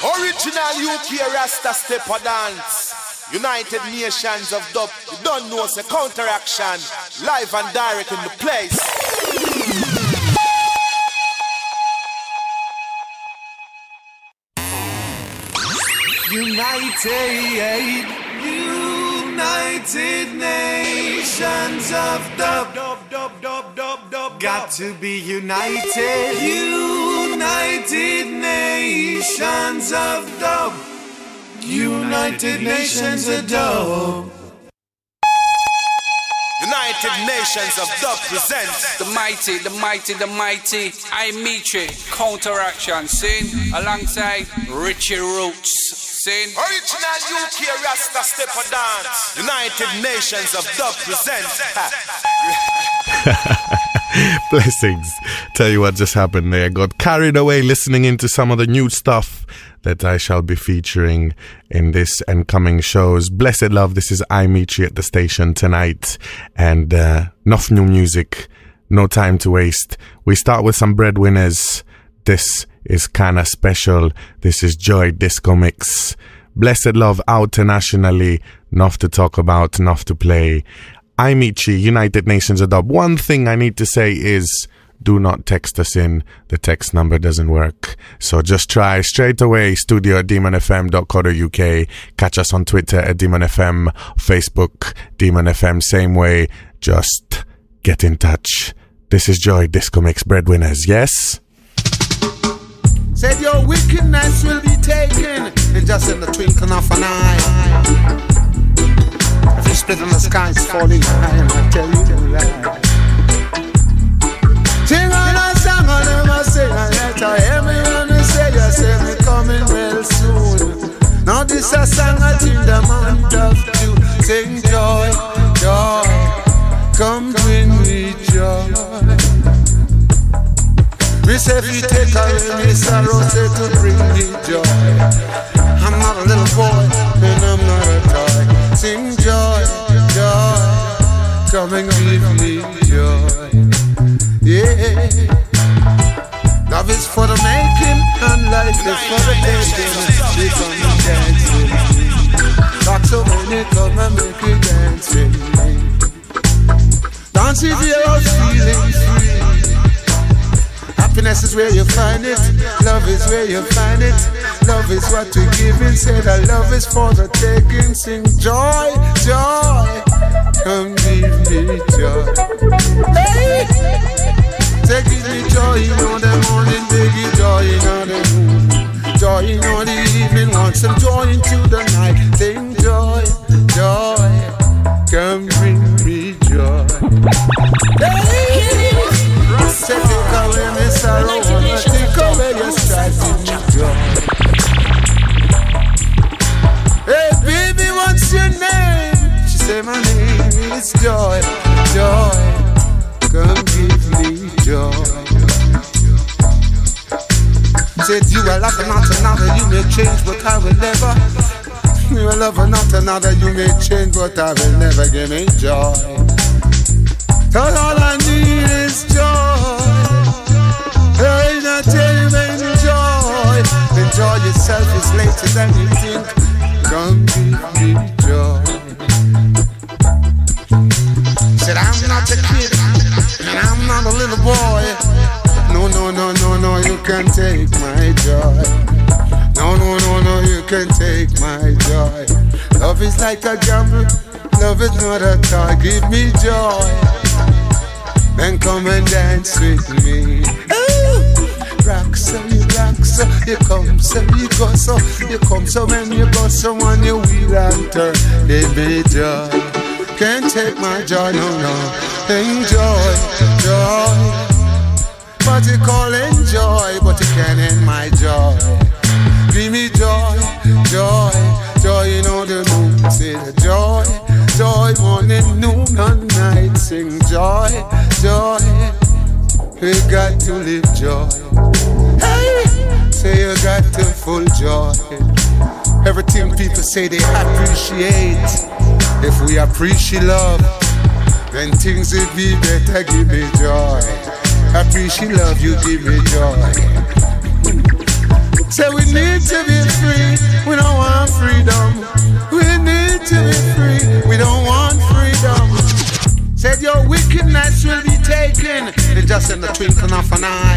Original UK Rasta stepper dance. United Nations of Dub. You don't know it's a counteraction. Live and direct in the place. United Nations of Dub. Got to be united. United Nations of Dub. United Nations of Dub. United Nations of Dub presents the mighty I Mitre Counteraction, sing alongside Richie Roots, sing Original UK Rasta stepper dance. United Nations of Dub presents Blessings. Tell you what just happened there. Got carried away listening into some of the new stuff that I shall be featuring in this and coming shows. Blessed love, this is I Mitre at the station tonight. And enough new music, no time to waste. We start with some breadwinners. This is kinda special. This is Joy Disco Mix. Blessed love out internationally. Enough to talk about, enough to play. I Mitre, United Nations of Dub. One thing I need to say is, do not text us in. The text number doesn't work. So just try straight away. Studio at demonfm.co.uk. Catch us on Twitter at demonfm. Facebook, demonfm, same way. Just get in touch. This is Joy Disco Mix Breadwinners, yes? Said your wickedness will be taken in just in the twinkling of an eye. Every split in the sky is falling high, and I tell you that. Sing on a song, I never sing a letter. Everyone say you say me coming real soon. Now this a song I in the month of June. Sing joy, joy, come bring me joy. We say if you take away me sorrow, say to bring me joy. I'm not a little boy, and I'm not a toy. Sing joy, joy, come and give me joy. Yeah, love is for the making and life is for the taking. She come and dance with me. Talk so many come and make you dance with me. Dance if you're feeling free. Happiness is where you find it. Love is where you find it. Love is what we give and say that love is for the taking. Sing joy, joy, come give me joy. Hey! Take me joy in the morning, baby, joy in the noon, joy in the evening, want some joy into the night. Sing joy, joy, come bring me joy. Hey! Take away my sorrow, take away your strife, give me joy. Hey baby, what's your name? She said my name is Joy, Joy, come give me joy. Said you are like not another, you may change but I will never. You are lover not another, you may change but I will never. Give me joy. Cause all I need is joy. Entertainment, joy. Enjoy yourself, it's later than you think. Come give me joy. Said I'm not a kid, and I'm not a little boy. No, no, no, no, no, you can't take my joy. No, no, no, no, you can't take my joy. Love is like a gamble, love is not a toy. Give me joy, then come and dance with me. Ooh, rock so, you come so, you go so, you come so, when you go so on your wheel and turn. Give me joy, can't take my joy, no, no. Enjoy, joy. What you call enjoy, but you can't end my joy. Give me joy, joy, joy, you know the moon. Say the joy, joy, morning, noon, and night. Sing joy, joy, you got to live joy. Hey, say you got to full joy. Everything people say they appreciate. If we appreciate love, then things would be better. Give me joy. Appreciate love, you give me joy. So we need to be just in the twinkling of an eye.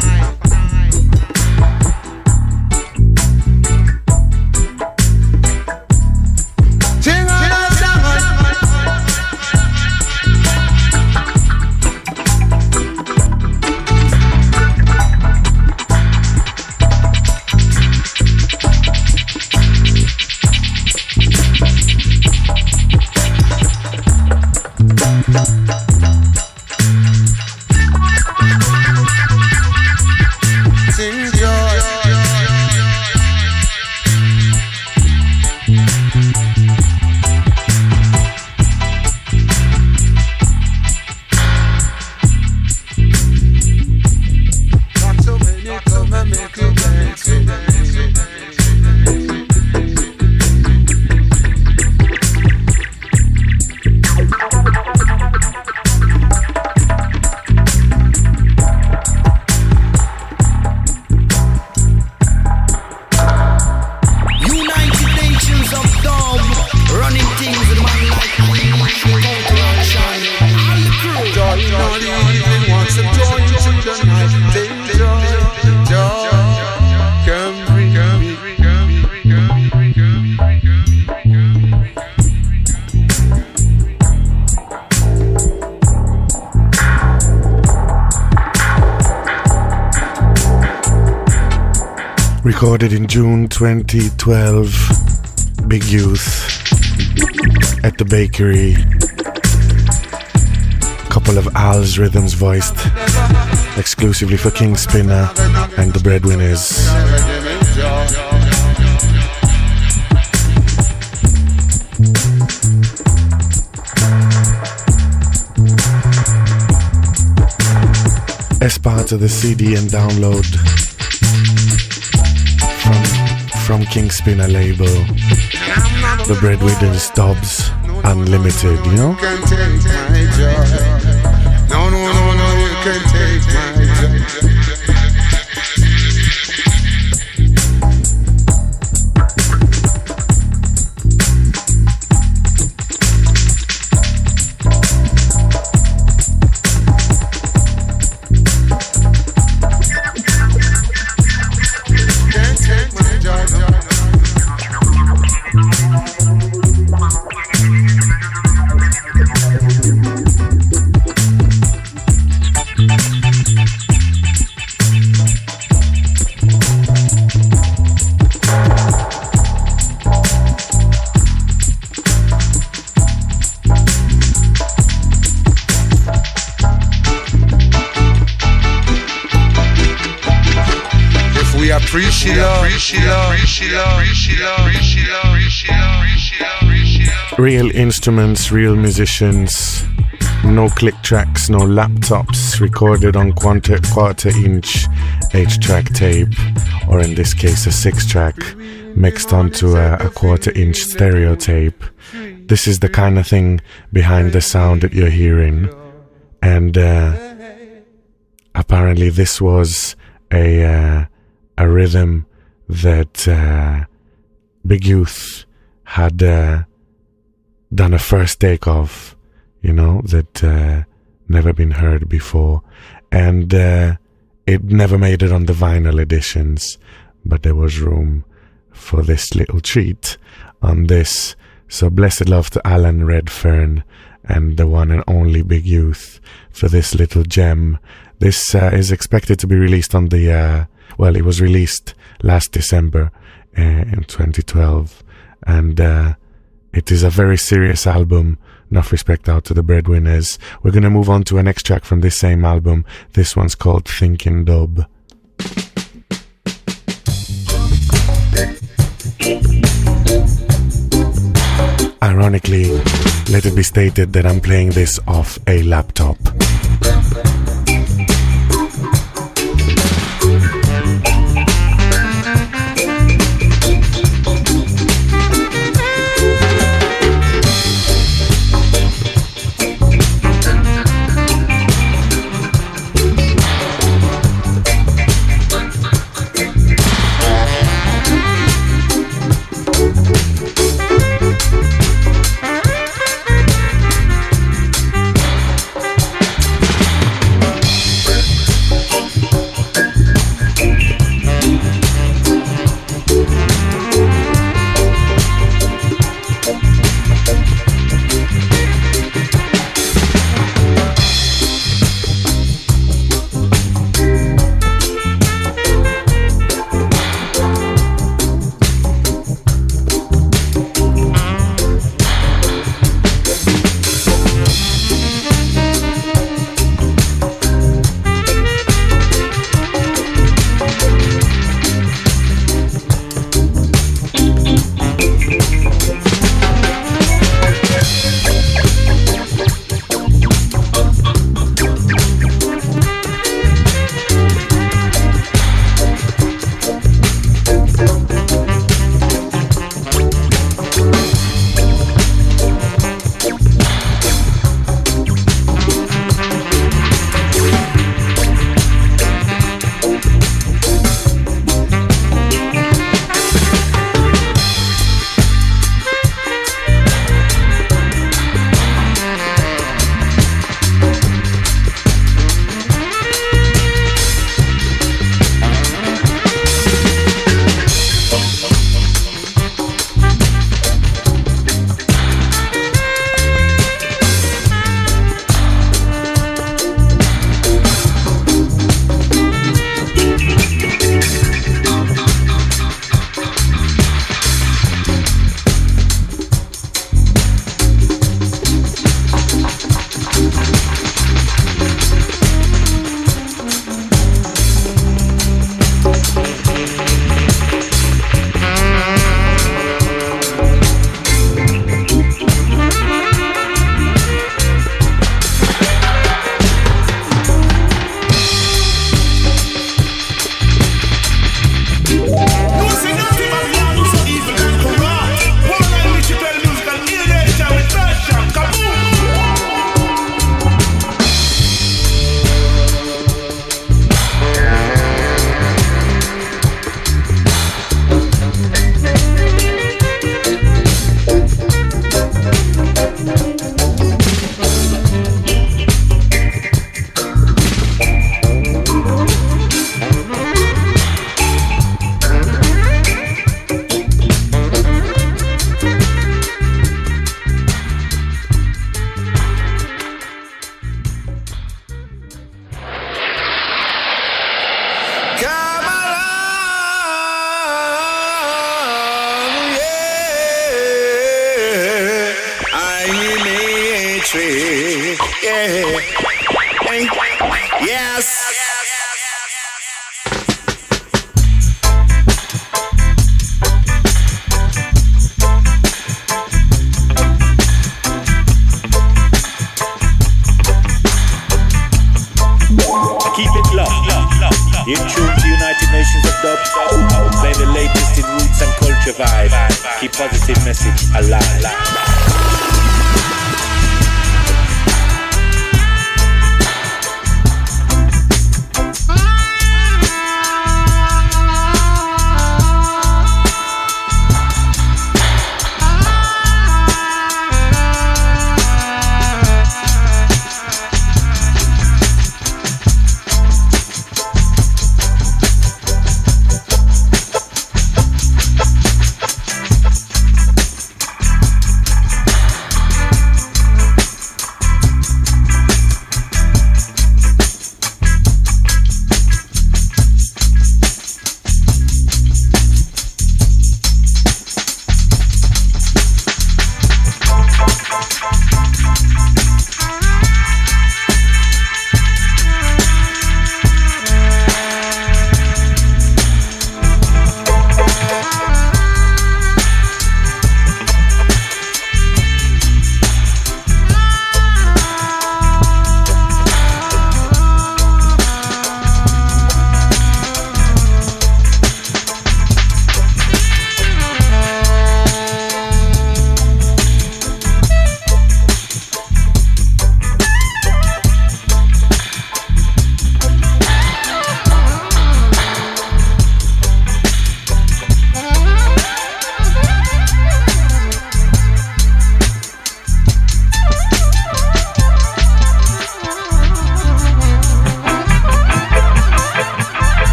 Recorded in June 2012, Big Youth at the Bakery. Couple of Al's rhythms voiced exclusively for King Spinner and the Breadwinners. As part of the CD and download from King Spinner label, the Breadwinners Dubs Unlimited, you know? Can take my joy. No, no, no, no, you can take my joy. Real instruments, real musicians, no click tracks, no laptops, recorded on quarter inch 8-track tape, or in this case a 6-track, mixed onto a quarter inch stereo tape. This is the kind of thing behind the sound that you're hearing. And apparently this was a rhythm that Big Youth had done a first take of, you know, that never been heard before. And it never made it on the vinyl editions, but there was room for this little treat on this. So blessed love to Alan Redfern and the one and only Big Youth for this little gem. This is expected to be released on the well, it was released last December in 2012, and it is a very serious album. Enough respect out to the Breadwinners. We're going to move on to a next track from this same album. This one's called Thinking Dub. Ironically, let it be stated that I'm playing this off a laptop.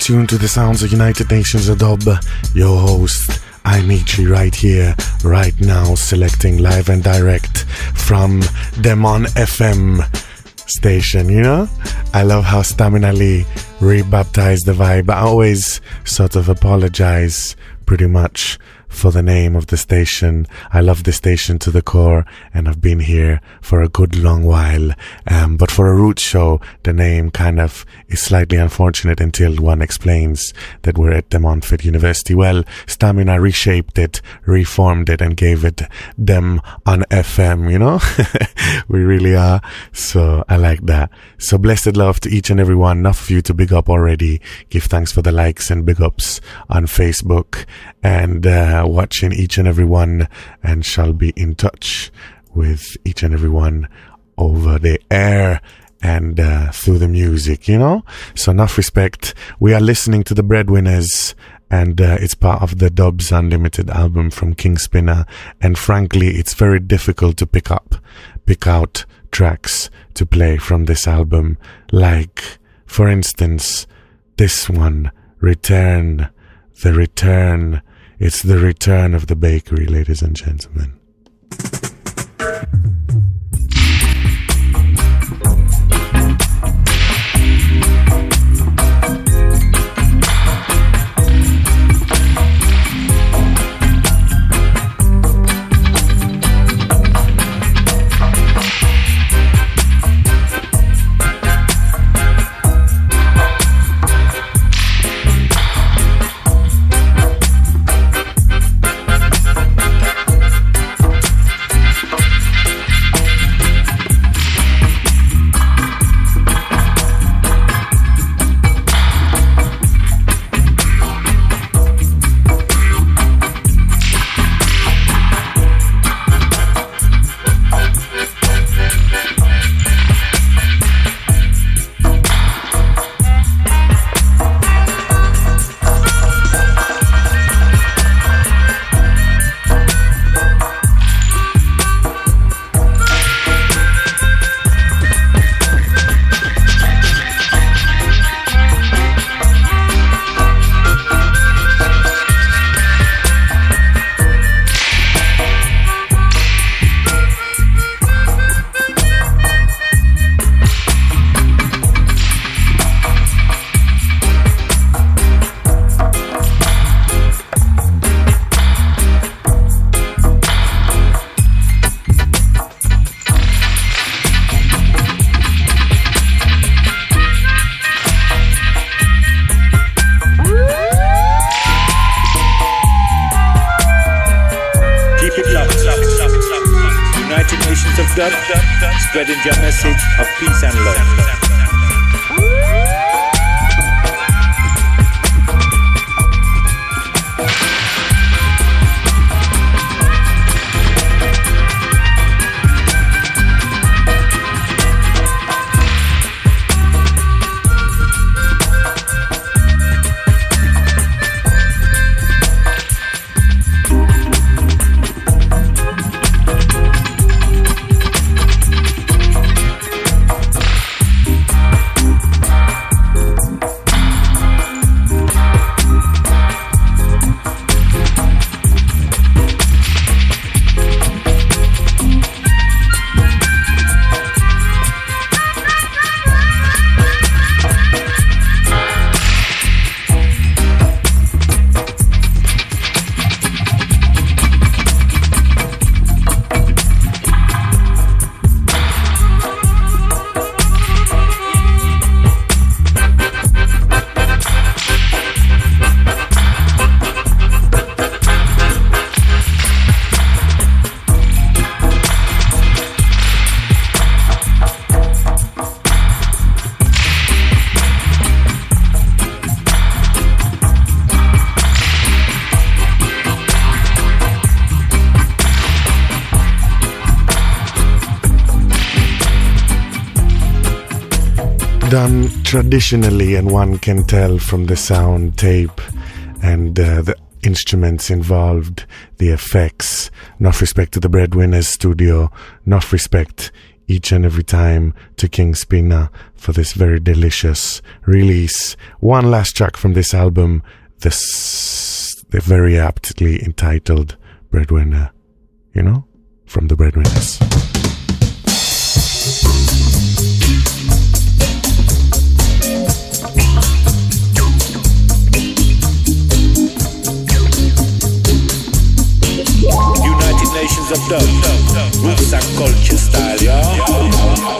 tuned to the sounds of United Nations of Dub. Your host, Imitri, right here, right now, selecting live and direct from Demon FM station, you know? I love how Stamina Lee rebaptized the vibe. I always sort of apologize pretty much for the name of the station. I love the station to the core, and I've been here for a good long while. But for a root show, the name kind of is slightly unfortunate until one explains that we're at De Montfort University. Well, Stamina reshaped it, reformed it, and gave it Dem on FM, you know? We really are. So I like that. So blessed love to each and every one. Enough of you to big up already. Give thanks for the likes and big ups on Facebook, and watching each and every one, and shall be in touch with each and every one over the air and through the music, you know? So enough respect. We are listening to the Breadwinners, and it's part of the Dubs Unlimited album from King Spinner, and frankly it's very difficult to pick out tracks to play from this album, like for instance this one, Return, the Return. It's the return of the bakery, ladies and gentlemen. Spreading your message of peace and love. Done traditionally, and one can tell from the sound tape and the instruments involved, the effects. Enough respect to the Breadwinners studio, enough respect each and every time to King Spinner for this very delicious release. One last track from this album, the very aptly entitled Breadwinner, you know, from the Breadwinners. United Nations of Dub, roots and culture style, yeah.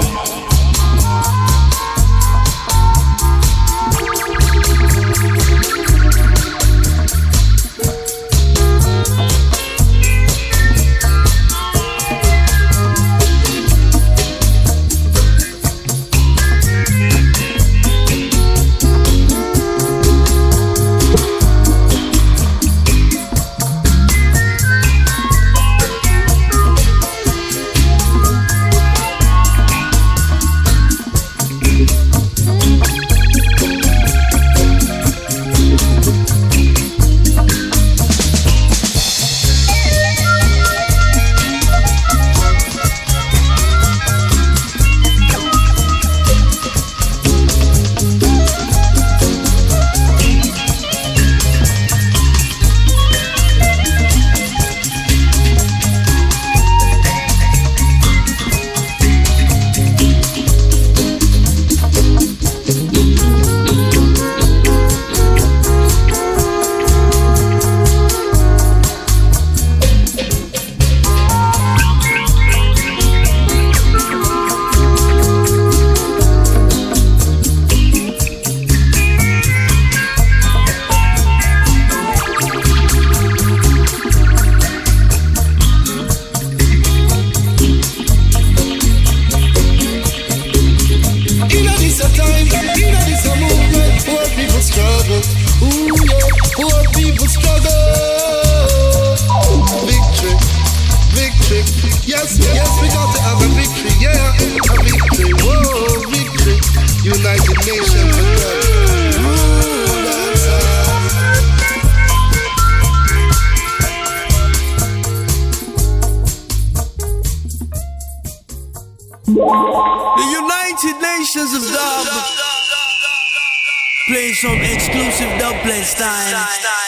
Play some exclusive dubplate style.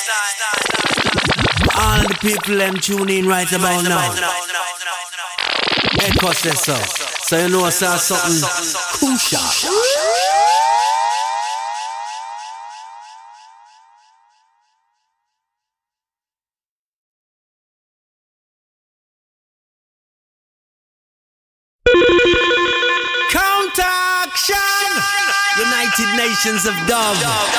All the people them tune in right about now. Echo says so. So you know I saw something crucial. United Nations of Dub.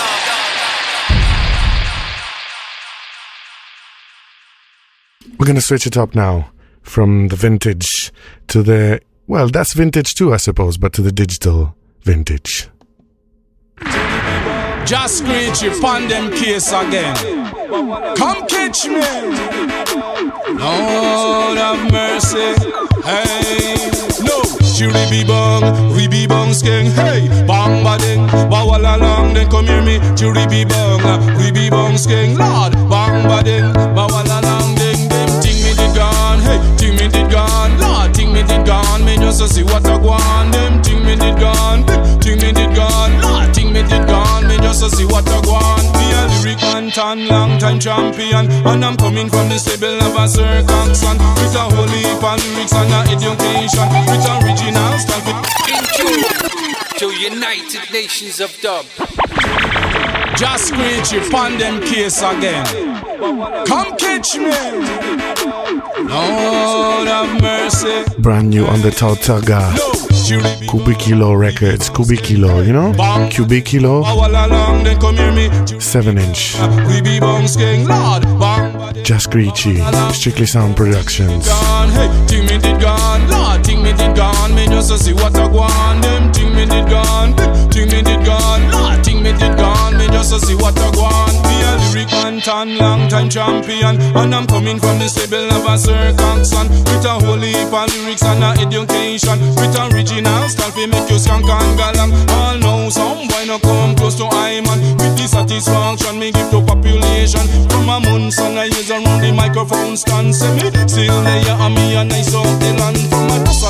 We're going to switch it up now from the vintage to the, well, that's vintage too, I suppose, but to the digital vintage. Just screech you on them case again. Come catch me. Lord have mercy. Hey, no. Chiri be bong, we be bong skeng. Hey, bang badeng, bawala long. Then come hear me. Chiri be bong, we be bong skeng. Lord, bang badeng, bawala long. Ding them ting me did gone. Hey, ting me did gone. Lord, ting me did gone. Me just see what I want. Them ting me did gone. Ting me did gone. Lord, ting me did gone. Me just see what I want. Me a lyric man, tan long time champion, and I'm coming from the stable of a circumstance with a whole heap of lyrics and a education with original stuff. In tune to United Nations of Dub. Just screech you on them case again. Come catch me. Lord have mercy. Brand new on the Tautaga Kubikilo Records. Kubikilo, you know? Kubikilo 7-inch. Just Screechy, Strictly Sound Productions. Ting me did gone, Lord, ting me did gone. Me just see what I want. Them ting me did gone, ting me did gone, Lord, ting me did gone. Me just see what I want. Me a lyric man, tan long time champion, and I'm coming from the stable of a circumstance with a whole heap of lyrics and a education with original style. We make you skank and galang. All know some boy no come close to I man. With the satisfaction me give to population. From a month and I use around the microphone stand. Say me still there and me a nice out the land. From a dust till a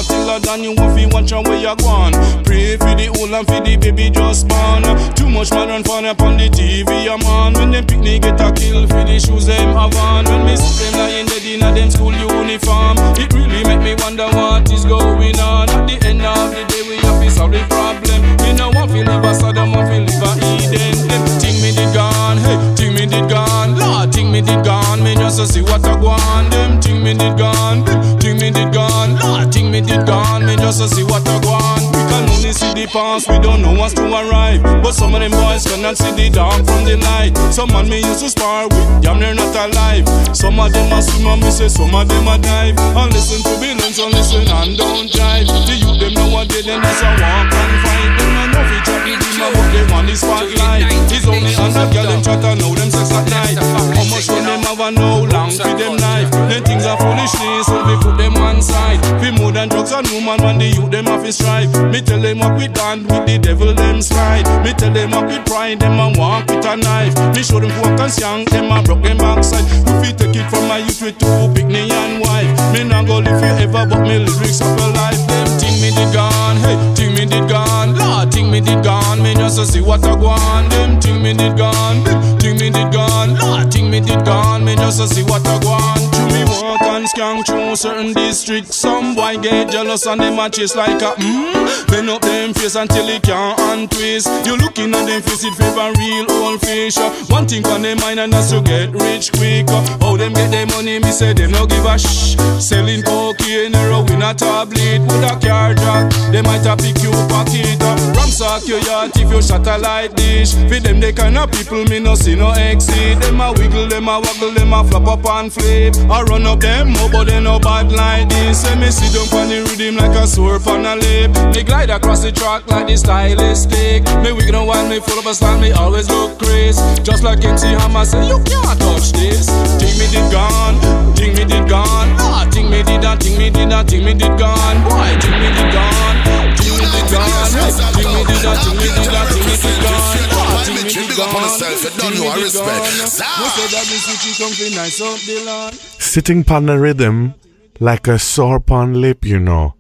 and you want to watch your way you gone. Pray for the old and for the baby just born. Too much man run fun up on the TV, a man. When them picnic get a kill for the shoes them have on. When me see them lying dead in a them school uniform, it really make me wonder what is going on. At the end of the day we have to solve the problem. Me no want to live a Sodom, want to live a Eden. Them think me did gone, hey, think me did gone. Lord, think me did gone. Me just to see what I want. Them think me did gone, think me did gone. Lord, think me did gone. Me just to see what I want. We can only see the past, we don't know what's to arrive. But some of them boys cannot see the dark from the light. Some man me used to spar with, damn they're not alive. Some of them are swim and me say some of them are dive. And listen to Billions, so listen and don't jive. The youth them nowadays, then that's a walk and fight. Them not know each other, but they want the spotlight. It's only on the girl them try to know them sex at night. How much when them have a no long for them life. Them things are foolishness, so we put them one side. We more than drugs and woman when the youth them have to strive. Me tell them what we done with the devil them slide. Me tell them what we pride, them and walk with a knife. Me show them walk and shank, them and broke them backside. If we take it from my youth with two picnic and wife. Me not go live forever, but me lyrics up a life. Them think me did gone, hey, think me did gone. Lord, think me did gone. Me just to see what I want. Them think me did gone, think me did gone. Lord, think me did gone. Me just to see what I want. To me walk and skank through certain districts. Some boy get jealous and them a chase like a bend up them face until they can't untwist. You looking at them face, it favor real old fish. One thing on their mind and that's to get rich quick. How them get their money, me say them no give a shh. Selling cocaine, heroin, a tablet with a car jack. They might have pick you pocket. Ramsack your yacht if you shut a light dish. For them they kind of people me no see no exit. Them a wiggle, them a waggle, them a flop up and flip. I run up them up but they no bad like this. Say me sit down on the rhythm like a sore on a lip. Me glide across the track like the stylistic. Me wiggle while me full of a style, me always look crazy. Just like MC Hammer say you can't touch this. Think me did gone, think me did gone. Ah, think me did that, think me did that, think me did gone. Boy, think me did gone, think me did gone. Think me did that, think me did that, think me did gone. Ah, think me did gone, think me did gone. We say that the city come fi nice up the land. Sitting pon the rhythm like a sore pon lip, you know.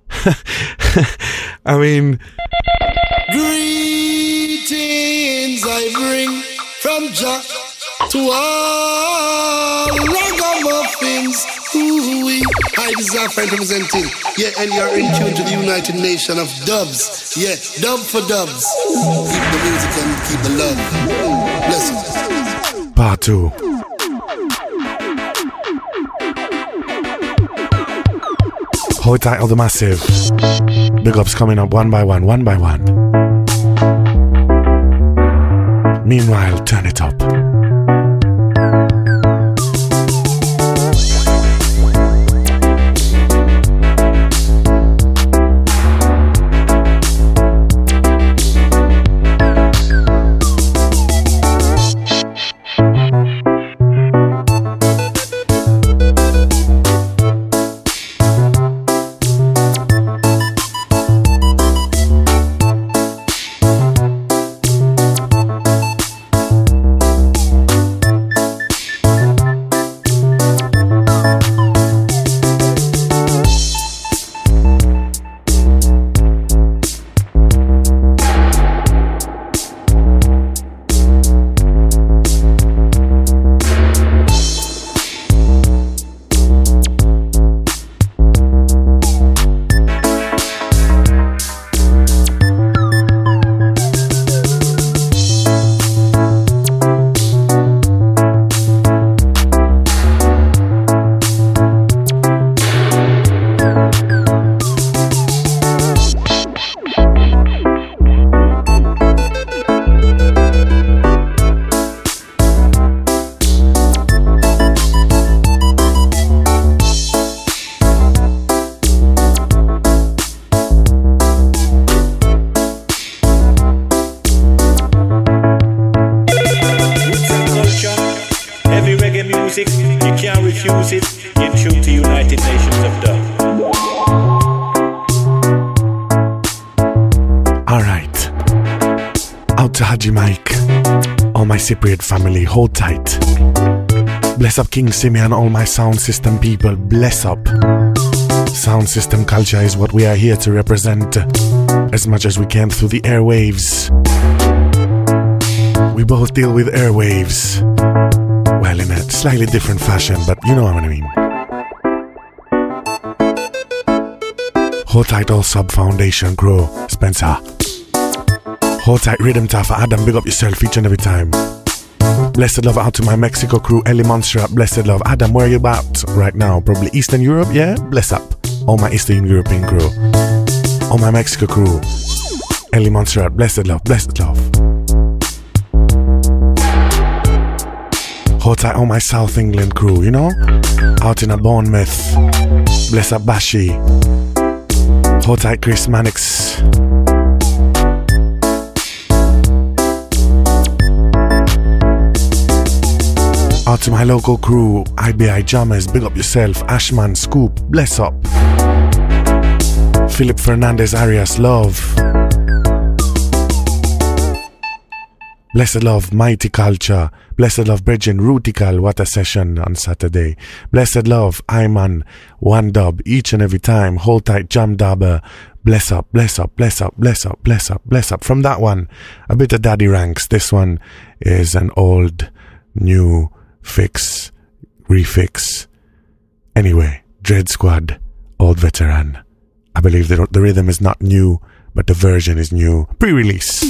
I mean, greetings I bring from Jah to all ragamuffins. Ooh-wee. Hi, this is our friend representing. Yeah, and you're in tune to the United Nation of Dubs. Yeah, dub for dubs. Keep the music and keep the love. Blessings. Part 2. Hold tight, all the massive. Big ups coming up one by one, one by one. Meanwhile, turn it up. refuse it in tune to United Nations of Dub. Alright, out to Haji Mike, all my Cypriot family, hold tight. Bless up King Simi and all my sound system people, bless up. Sound system culture is what we are here to represent as much as we can through the airwaves. We both deal with airwaves, well, in a slightly different fashion, but you know what I mean. Hold tight, all Sub Foundation crew. Spencer. Hold tight, Rhythm Tough. Adam, big up yourself each and every time. Blessed love out to my Mexico crew, Ellie Montserrat. Blessed love. Adam, where are you about right now? Probably Eastern Europe, yeah? Bless up. All my Eastern European crew. All my Mexico crew. Ellie Montserrat. Blessed love. Blessed love. Hold tight, all my South England crew, you know? Out in a Bournemouth. Bless up, Bashi. Hold tight, Chris Mannix. Out to my local crew, IBI Jammers, big up yourself, Ashman, Scoop, bless up. Philip Fernandez Arias, love. Blessed love, Mighty Culture. Blessed love, Bridget Rutical, what a session on Saturday. Blessed love, Iman, One Dub, each and every time. Hold tight, Jam Dabber. Bless up, bless up, bless up, bless up, bless up, bless up. From that one, a bit of Daddy Ranks. This one is an old, new fix, refix. Anyway, Dread Squad, old veteran. I believe the rhythm is not new, but the version is new. Pre-release.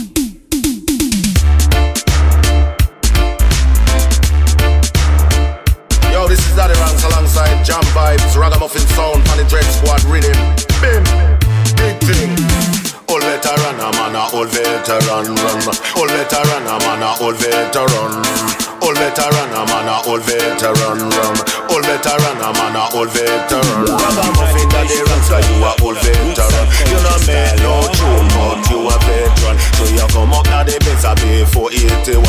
Yo, this is Daddy Ranks alongside Jam Vibes, Ragamuffin Sound, and the Dread Squad rhythm. Bim, big thing. Old veteran, a man, a old veteran, run. Old veteran, a man, a old veteran. Old veteran, a man, a old veteran, run. Old veteran, a man, a old veteran. Ragamuffin, Daddy Ranks, you a old veteran. You not make no tune, but you a veteran. So you come up now the best of before 81.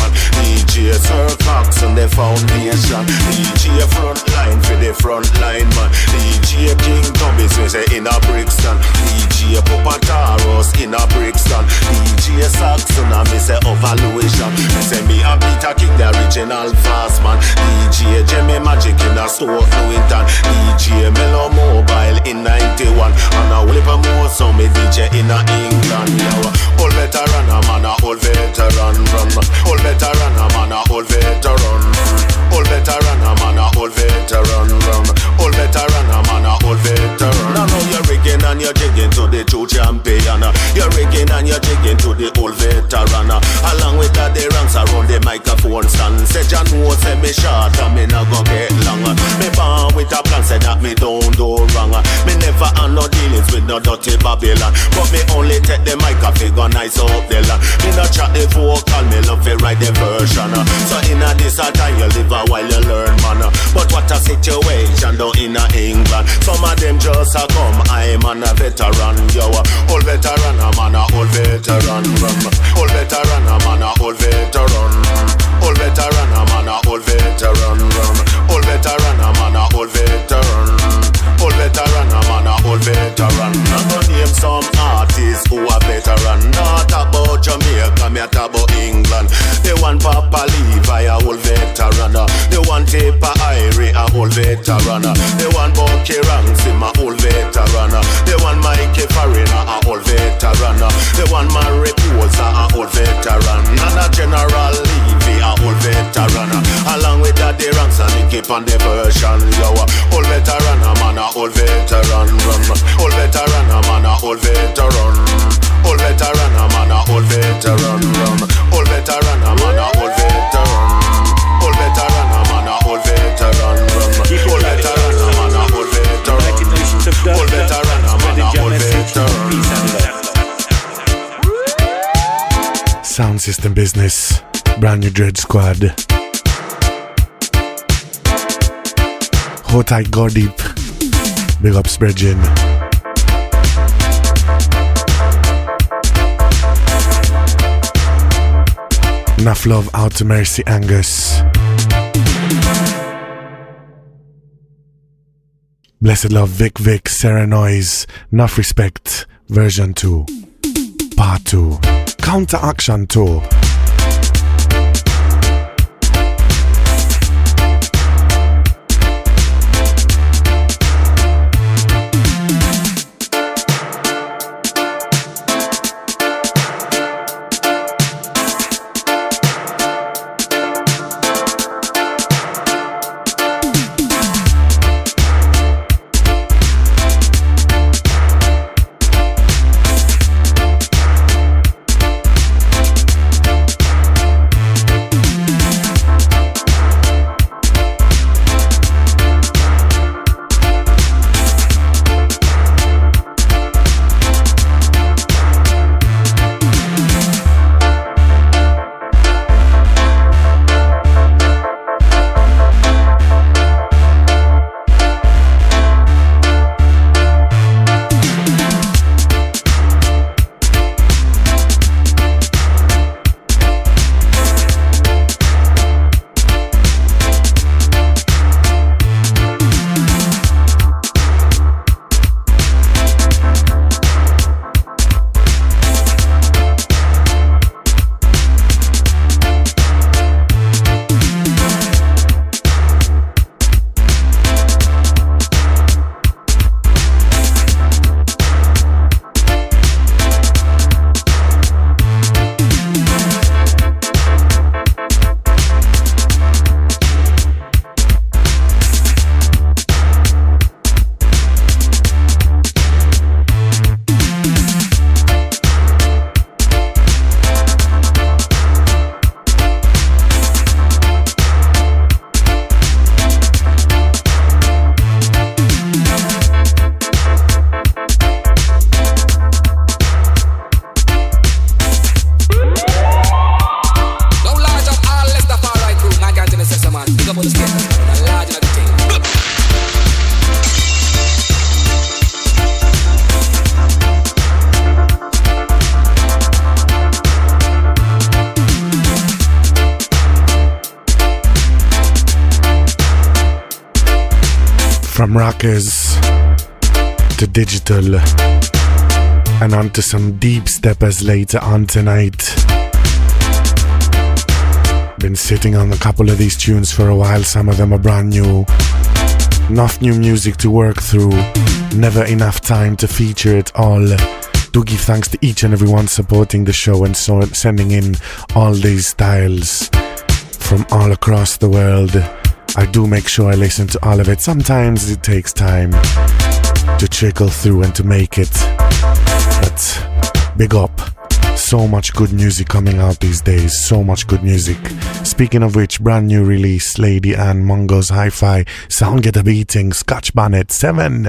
DJ Sir Cox on the foundation. DJ front line for the front line man. DJ King Tubbies we say in a Brixton. DJ Popataros in a Brixton. DJ Saxon and me say Evaluation. Me say me and Peter King the original fast man. DJ Jimmy Magic in a Stoke Newington. DJ Mellow Mobile in 91. And a William Moore so me DJ in a England. Old veteran a man a old veteran run. Old veteran a man a old veteran. Old veteran a man a old veteran run. Old veteran a man a old veteran. Now you're rigging and you're jigging to the true champion. You're rigging and you're jigging to the old veteran. Along with that the ranks around the microphone stand. Say John Moore say me short and me not go get long. Me born with a plan say that me don't do wrong. Me never had no dealings with no dirty Babylon. But me only take the mic and figure nice up the land. Me not chat the vocal, me love to write the version. So in a this a time you live a while you learn man. But what a situation down in England. Some of them just a come, I'm a veteran. Yo, old veteran, a man a old veteran. Old veteran, a man a old veteran. Old veteran, a man a old veteran. Old veteran, a man a old veteran. Old veteran, a man a old veteran. I'm gonna name some artists who are veteran. Not about Jamaica, me talk about England. The one Papa Levi, a old veteran. The one Taper Irie, a old veteran. The one Bucky Ranks, him a old veteran. The one Mikey Farina, a old veteran. The one Mariposa, a old veteran. And a General Levy, a old veteran. Along with that, the ranks and they keep on the version. Yo, old veteran, a man a old veteran. Old veteran, a man a old veteran. Old veteran, a man a old veteran. Old veteran, a man a old veteran. Old veteran, a man a old veteran. Old veteran, a man a old veteran. Old veteran, a man a old veteran. Sound system business. Brand new Dread Squad. Hold tight, go deep. Big up Spreadgin. Enough love out to Mercy Angus. Blessed love Vic, Sarah Noise. Enough respect. Version 2. Part 2. Counteraction 2. From rockers to digital and onto some deep steppers later on tonight. Been sitting on a couple of these tunes for a while, some of them are brand new. Enough new music to work through, never enough time to feature it all. Do give thanks to each and everyone supporting the show and so sending in all these styles from all across the world. I do make sure I listen to all of it. Sometimes it takes time to trickle through and to make it, but big up. So much good music coming out these days, so much good music. Speaking of which, brand new release, Lady Anne, Mungo's Hi-Fi, Sound Get a Beating, Scotch Bonnet 7.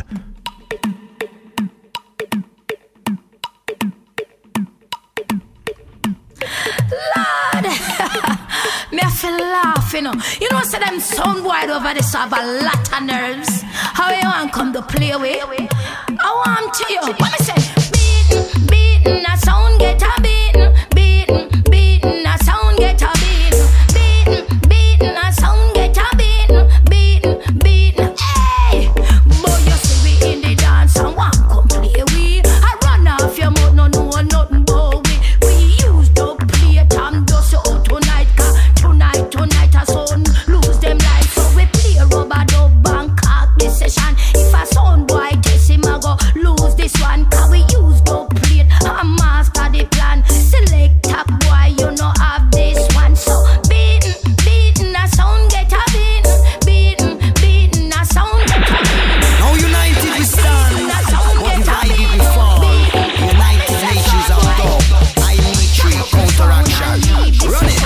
Lord, me I feel laugh, you know. You know, say them sound wide over this have a lot of nerves. How you want come to play with? I want to you. What me say? Beatin', a sound get a beatin'. Beatin', a sound get a beatin'. Beatin', a sound get a beatin'. Beatin', hey. Boy, you see we in the dance and want come play with. I run off your mouth, no know nothing but we use the play time just so tonight. Tonight a sound lose them life. So we play rubber dub and cock this session. If a sound boy test him I go lose this one. Cause we use the plate and master the plan. Select top boy, you know have this one. So beatin' a sound get a beatin' a sound get a beatin'. Now united we stand, but divided we fall. United nations of dub, I need tree counteraction. Run it.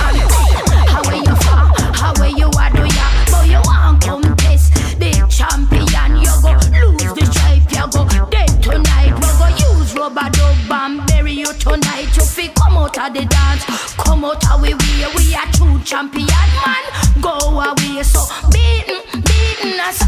How are you are do ya? Boy you want come test the champion. You go lose the stripe, you go dead tonight. We go use rubber dub and bury you tonight. You fi come out of the dance, come out of we are true champion man. Go away so beatin' us,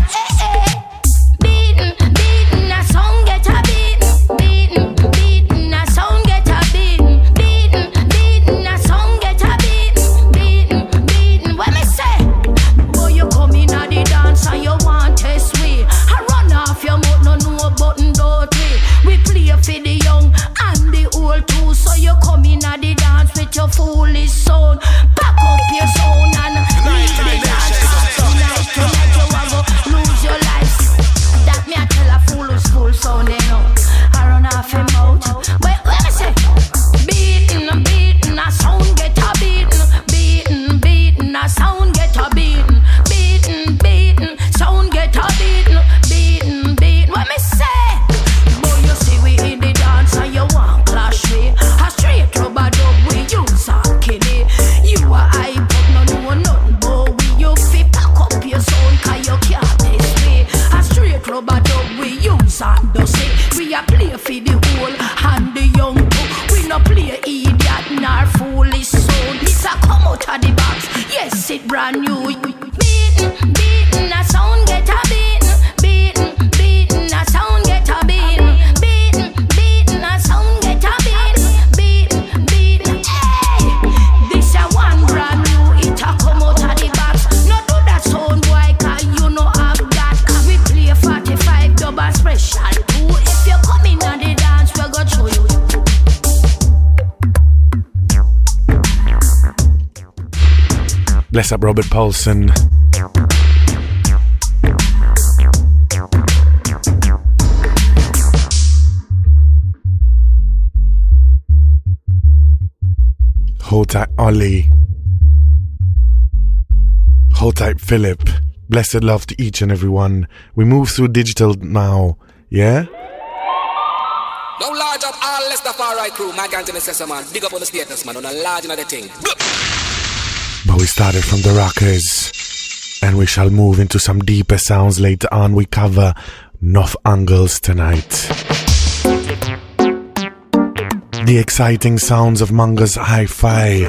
beatin' a song get a beatin' a song get a beatin' a song get a beatin'. What me say? Boy you come in at the dance and you want test we. I run off your mouth, no button dirty. We play for the young and the old too. So you come in at the dance with your foolish sound. Pack up your sound and leave the dance. Tonight you want go lose your life. That me I tell a fool sound they know. I run off your mouth. But let me say, beatin' a sound get a beatin' a sound get a beatin' sound get a beatin'. What me say? Boy you see we in the dance and you want clash me. A straight rubber dub we use and kill it. You a hype up, no know nothing but we. You fi pack up your sound cause you can't test me. A straight rubber dub we use and dust it. We a play for the old and the young too. We no play idiot nor foolish sound. This a come out of the box, yes it brand new. Beatin' a sound get a beatin' a sound get a beatin' a sound get a beatin'. Hey, this a one brand new. It a come out of the box. No do that sound boy cause you know have that. Cause we play 45 double special too. If you come in on the dance we go show you. Bless up Robert Paulson. Hold tight Ollie. Hold tight Philip. Blessed love to each and every one. We move through digital now, yeah? Now large up all Rastafari crew, my gang to the session man. Big up on the status man, on a large another thing. But we started from the rockers, and we shall move into some deeper sounds later on. We cover North Angles tonight. The exciting sounds of Mungo's Hi-Fi.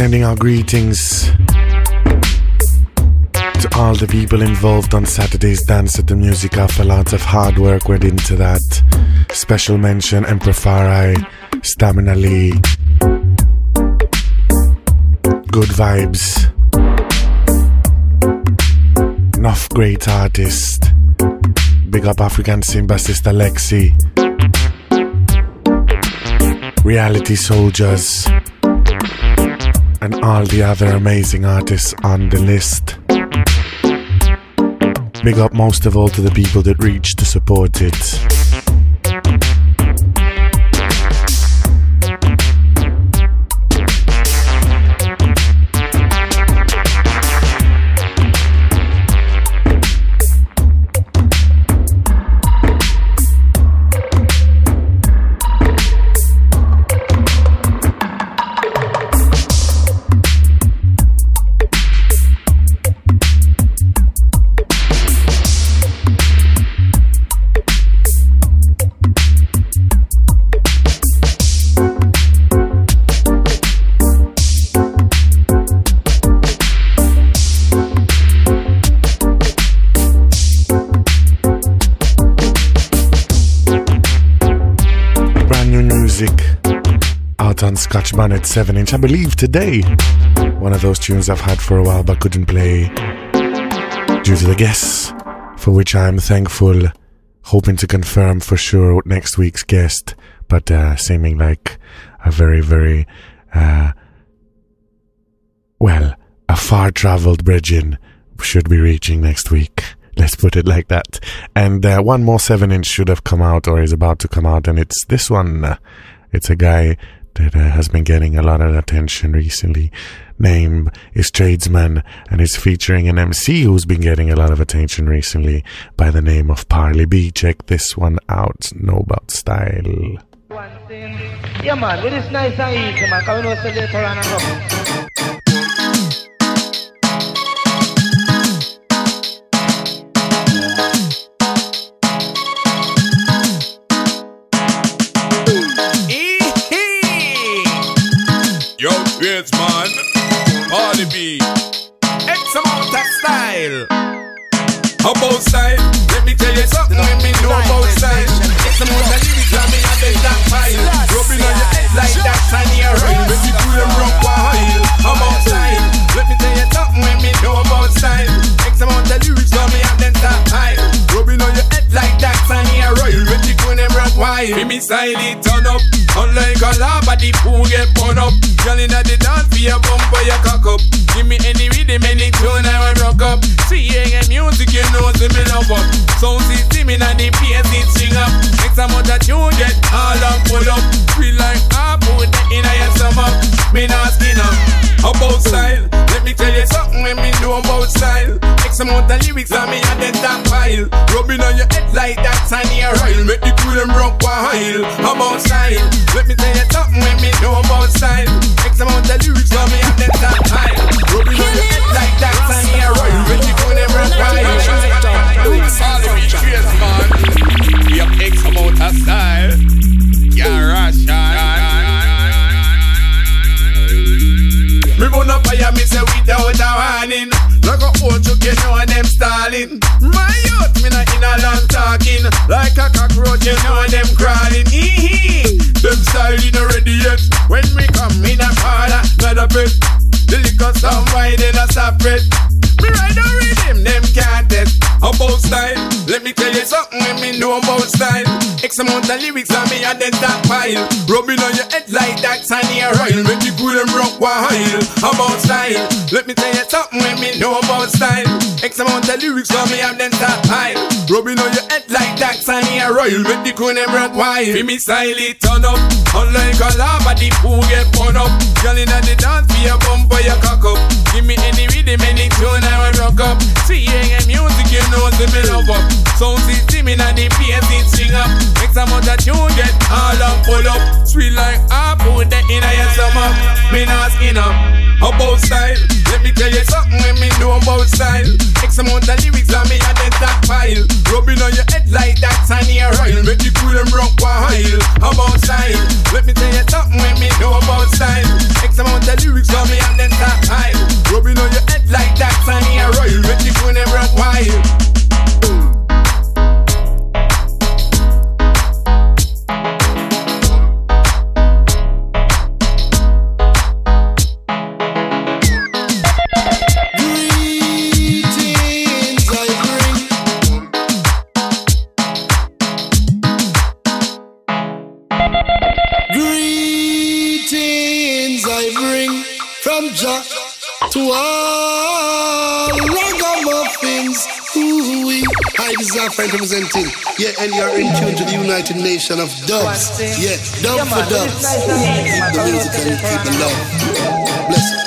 Sending our greetings to all the people involved on Saturday's Dance at the Music Cafe. Lots of hard work went into that. Special mention Emperor Farai, Stamina Lee. Good vibes. Enough great artists. Big up African Simba, Sister Lexi. Reality Soldiers. And all the other amazing artists on the list. Big up most of all to the people that reached to support it. On Scotch Bonnet 7-inch, I believe today. One of those tunes I've had for a while but couldn't play due to the guests, for which I'm thankful. Hoping to confirm for sure next week's guest, but seeming like a very a far-travelled brethren should be reaching next week. Let's put it like that. And one more 7-inch should have come out or is about to come out, and it's this one. It's a guy that has been getting a lot of attention recently. Name is Tradesman, and is featuring an MC who's been getting a lot of attention recently by the name of Parley B. Check this one out. Know About Style. Yeah, man, with this nice and easy, man, because we know it's later on and up. Yo, Tradesman, Parley B, X amount of style. About style, let me tell you something when me know about style. X amount of lyrics, let me have it that pile. Rubbing on your head like that and you're right. When you do them rock while. About style, let me tell you something when me know about style. X amount of lyrics, let me have them that pile. Rubbing on your head like that and you're right. When you do them rock while. Me style it turn up, unlike a lot, but the fool get burn up. Girl inna the dance for your bump or your cock up. Give me any rhythm, any tune I will rock up. See music, you know see me love up. Sound system inna the bass it sing up. Next time out that you get all up, pull up. Feel like I put that inna your stomach. Me not skin up. About style, let me tell you something when me know about style. X amount of lyrics on me and then that pile. Rubbing on your head like that tiny royal. Make the cool them rock while. About style, let me tell you something when me know about style. X amount of lyrics on me and then that pile. Rubbing on your head like that tiny royal. Make the cool them rock while. Follow me, Tradesman. We have X amount of style. Yeah, Russian. Me burn up fire, me say without a warning. Like a old chuck, you know them stalling. My youth, me not in a long talking. Like a cockroach, you know them crawling. Them style ain't ready yet. When we come in a parlor, not a pet. The liquor some wine in a separate. Me ride a rhythm, them can't test. About style, let me tell you something when me know about style. X amount of lyrics on me and then that pile. Rubbing on your head like that tiny royal. Make you cool them rock while. About style, let me tell you something when me know about style. X amount of lyrics on me and then that pile. Rubbing on your head like that tiny royal. Make you cool them rock while. For me style it turn up, unlike a lava the fool get burn up. Girl inna the dance for your bump or your cock up. Give me any rhythm, any tune I will rock up. See music, you know see me love up. Sound system inna the bass it sing up. Next time out that you get all up, pull up. Sweet like I put that inna your stomach. Me not skin up. About style, let me tell you something when me know about style. X amount of lyrics on me and then that pile. Rubbing on your head like that tiny royal. Make you cool them rock while. About style, let me tell you something when me know about style. X amount of lyrics on me and from Jah to all ragamuffins. Ooh-wee. Hi, this is our friend representing. Yeah, and you're in tune to the United Nation of Dubs. Yeah, dub for dubs. Keep the music and keep the love. Bless you.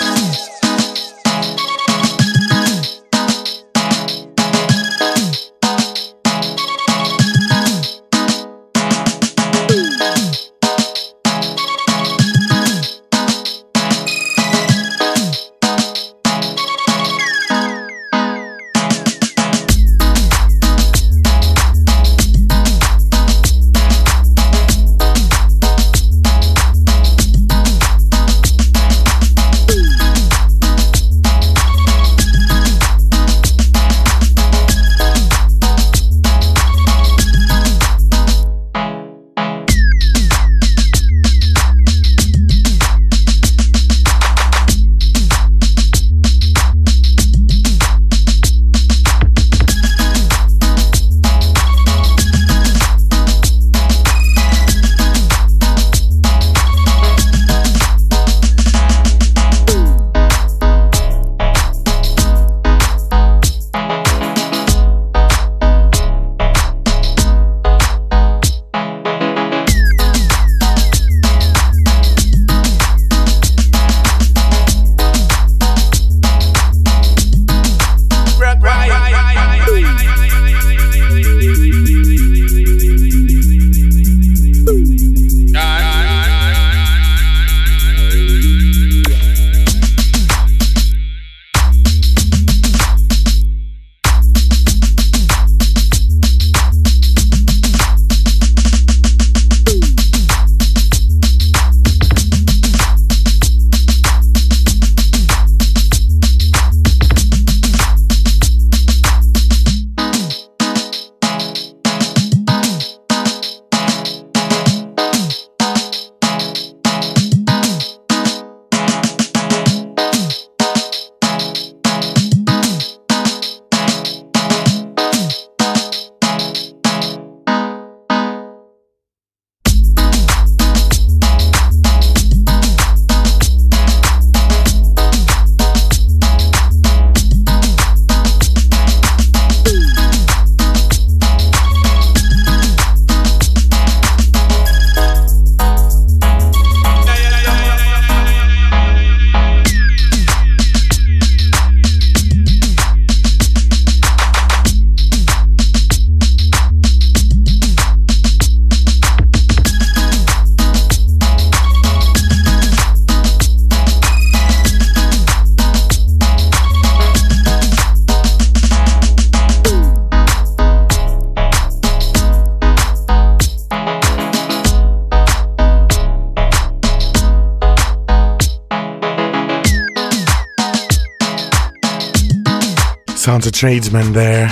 Sounds of Tradesmen there.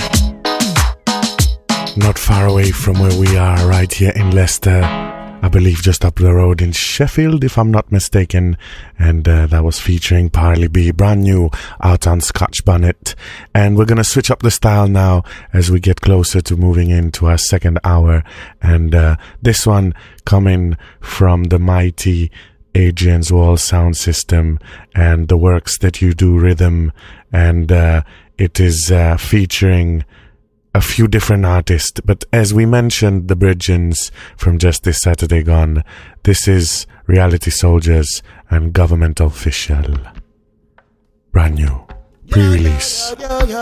Not far away from where we are, right here in Leicester. I believe just up the road in Sheffield, if I'm not mistaken. And that was featuring Parley B, brand new, out on Scotch Bonnet. And we're going to switch up the style now as we get closer to moving into our second hour. And this one coming from the mighty Adrian's Wall sound system and the Works That You Do rhythm. And it is featuring a few different artists, but as we mentioned, the Bridgens from just this Saturday gone, this is Reality Soldiers and Government Official. Brand new, pre-release.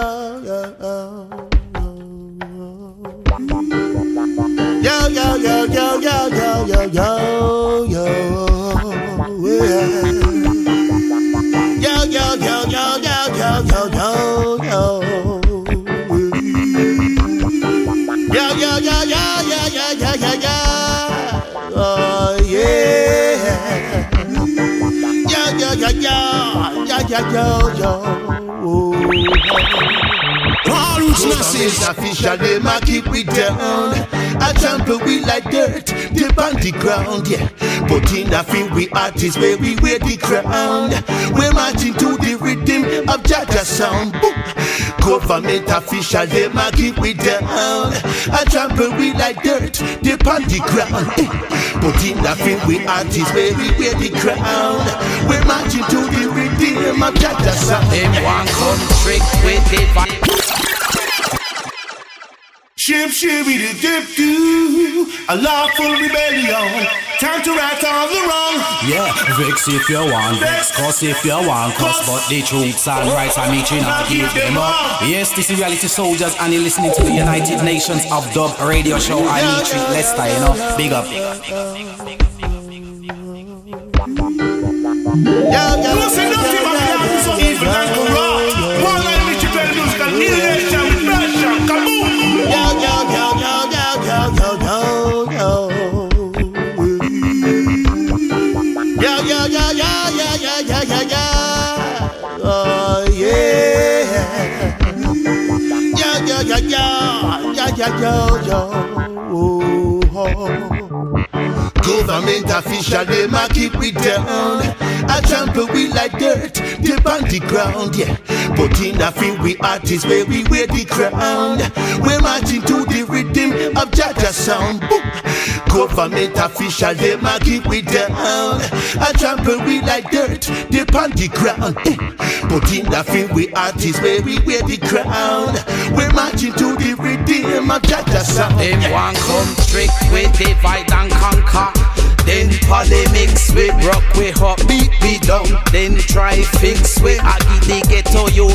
All roots masses official, they mark it we down. I trample we like dirt, deep on the ground, yeah. But in a field we artists where we wear the crown. We're marching to the rhythm of Jaja sound. Boom. Government official, they mark it we down. I trample we like dirt, deep on the ground. But in a field we artists where we wear the crown. We're marching to the rhythm rhythm of Jaja sound. Them one come trick with the Ship with the dip do a lawful rebellion. Time to right all the wrong. Yeah, vex if you want, vex cuss if you want, cuss. But the truths and rights are me trying to give them up. Yes, this is Reality Soldiers, and you're listening to the United Nations of Dub radio show. I need treat Leicester, you know. Big up. You say nothing but the so evil and corrupt. One line which you tell musical nation with passion. Kaboom! Oh yeah. Government official, they ma keep we down. I trample we like dirt, dip on the ground, yeah. But in the field we artists where we wear the crown. We're marching to the rhythm of Jaja sound. Boom. Government official, they ma keep we down. I trample we like dirt, dip on the ground. But in the field we artists where we wear the crown. We're marching to the rhythm of Jaja sound. Them one come trick with divide and conquer. Then polemics with rock we hot beat be down. Then try fix with aggy the ghetto youth.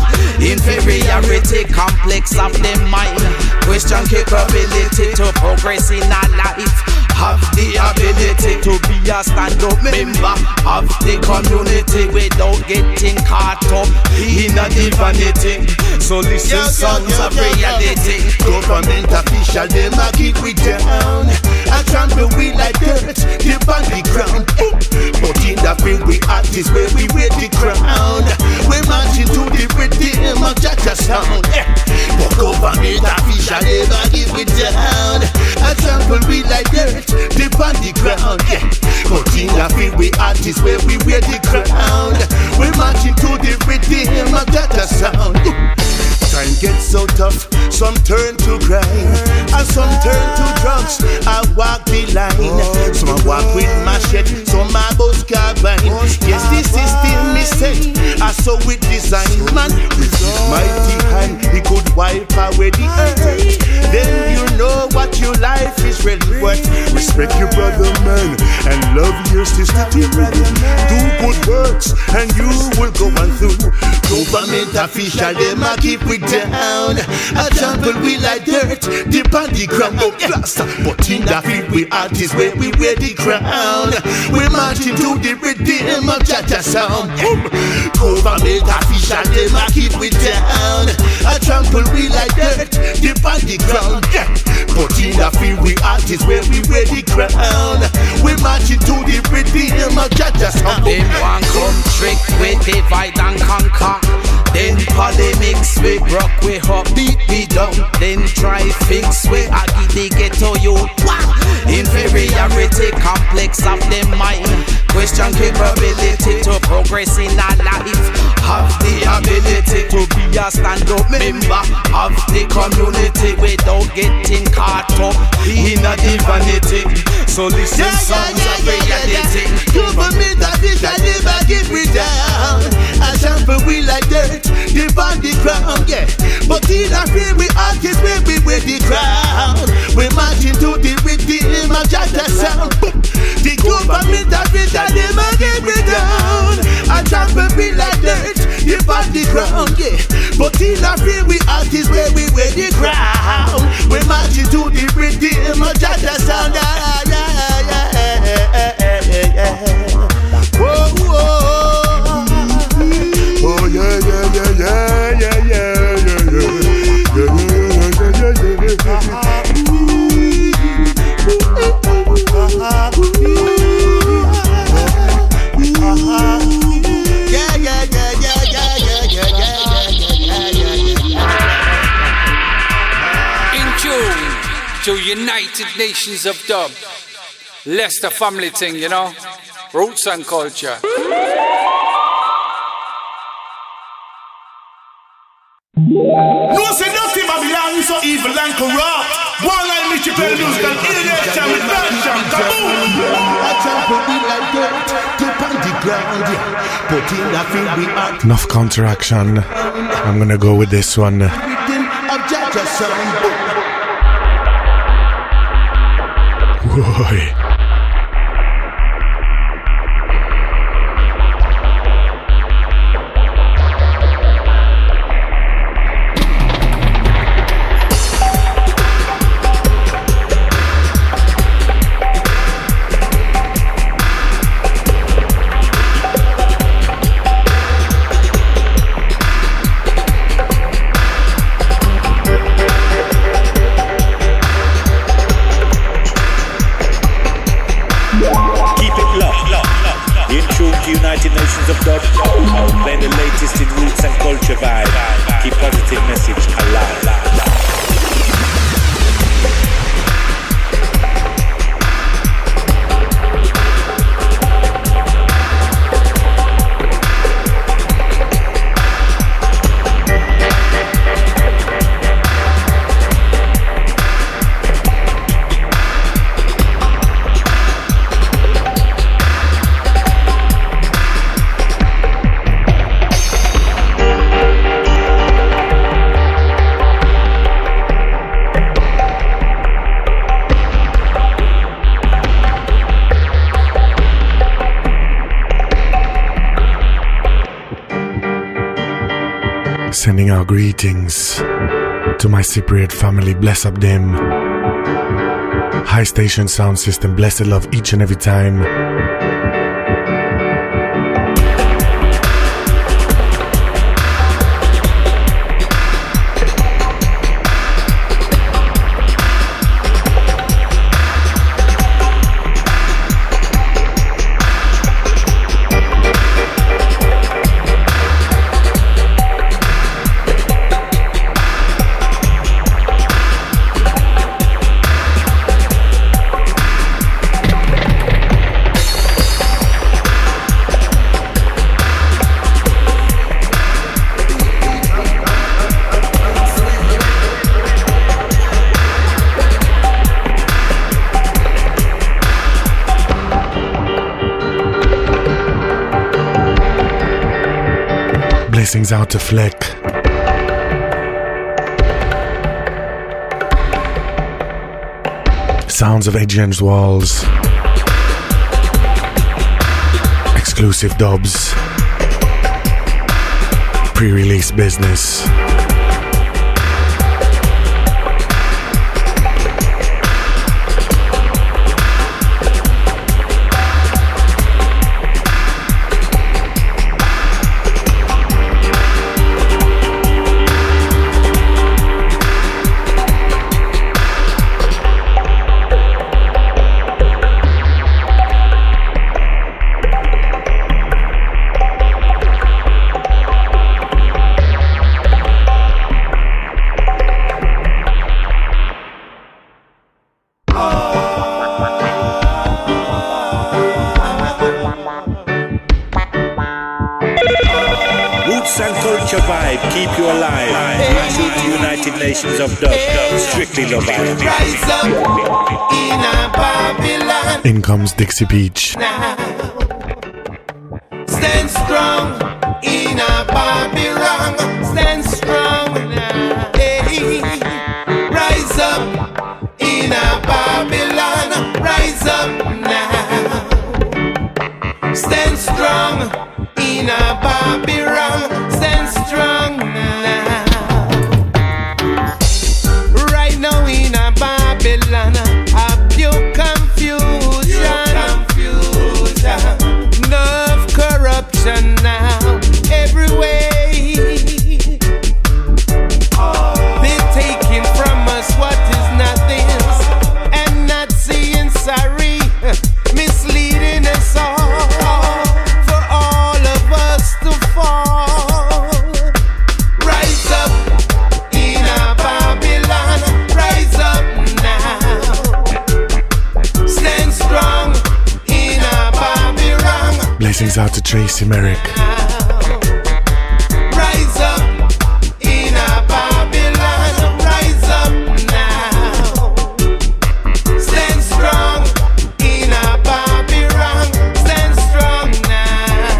Inferiority complex of them mind. Question capability to progress in our life. Have the ability to be a stand-up member of the community without getting caught up in a vanity. So listen songs of reality. Government official, they ma keep we down. I trample we like dirt, dip on the ground. But in the field we artists where we wear the crown. We're marching to the rhythm of Jaja sound. But government official, they ma keep we down. I trample we like dirt, dip on the ground. But in the field we artists where we wear the crown. We're marching to the rhythm of Jaja sound. Time gets so tough, some turn to crime, and some turn to drugs. I walk the line, some I walk with machete, some I bust carbine. Yes, the system is set, I saw with design. Man, with his mighty hand, he could wipe away the earth. Then you know what your life is really worth. Respect your brother, man, and love your sister too. Do good works, and you will go on through. Government official, they ma keep we down. I trample we like dirt, dip on the ground. But in the field we artists where we wear the crown. We're marching to the rhythm of Jaja sound. Government official, they ma keep we down. I trample we like dirt, dip on the ground. But in the field we artists where we wear the crown. We're marching to the rhythm of Jaja sound. Them one come trick with divide and conquer. Then polemics with rock we hot beat be down. Then try fix with aggy the ghetto youth. Inferiority complex of them mind. Question capability to progress in our life. Have the ability to be a stand-up member of the community without getting caught up in a vanity. So listen songs of reality. Government official never give we down. I trample we like dirt, dip on the ground, yeah. But in a field we artists where we wear the crown. We're marching to the rhythm of Jaja sound. The government official never give we down. I trample we like dirt, dip on the ground, yeah. But in a field we artists where we wear the crown. We're marching to the rhythm of Jaja sound. Whoa, whoa. Oh yeah, yeah, yeah, yeah, yeah, yeah, In tune to United Nations of Dub. Leicester family thing, you know. Roots and culture. No say nothing Babylon so evil and corrupt. One line which you tell musical nation with passion. Kaboom! I trample we like dirt, dip on the ground. ground. But in that field we are. Enough counteraction. I'm gonna go with this one. Everything of Jaja sound. Boy. United Nations of Dub, playing the latest in roots and culture vibe. Keep positive message alive. Sending our greetings to my Cypriot family, bless up them. High Station Sound System, blessed love each and every time. Blessings out to Fleck. Sounds of Adrian's Walls. Exclusive dubs. Pre-release business. Keep you alive. United Nations of Dub. Strictly love island. Rise up in a Babylon. In comes Dixie Peach. Now. Stand strong in a Babylon. Stand strong now. Hey. Rise up in a Babylon. Rise up now. Stand strong in a Babylon. Stand strong now. Right now in a Babylon, a pure confusion. Enough corruption now everywhere. They're taking from us what is not theirs and not saying sorry, misleading us all for all of us to fall. Rise up in a Babylon, rise up now. Stand strong in a Babylon. Blessings out to Tracy Merrick. Rise up in a Babylon, rise up now. Stand strong in a Babylon, stand strong now.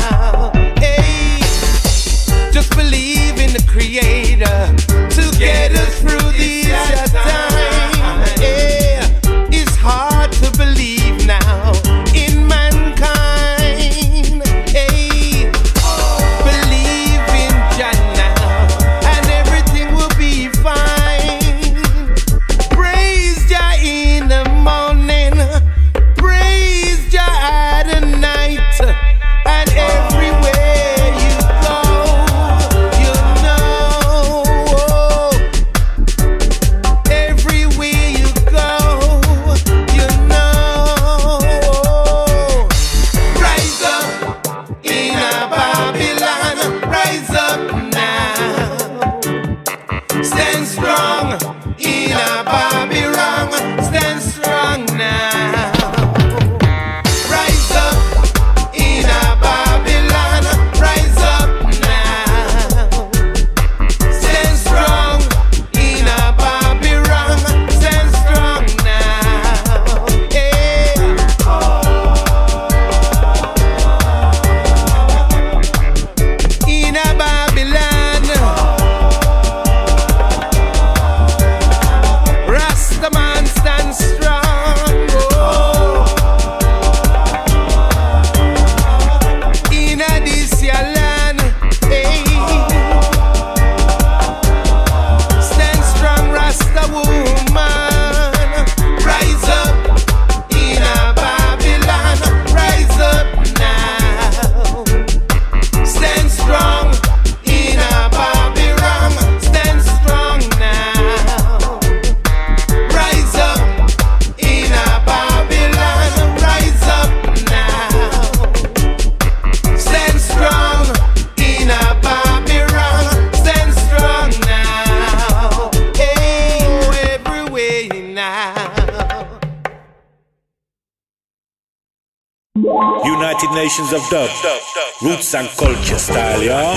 United Nations of Dub. Roots and culture style, yeah.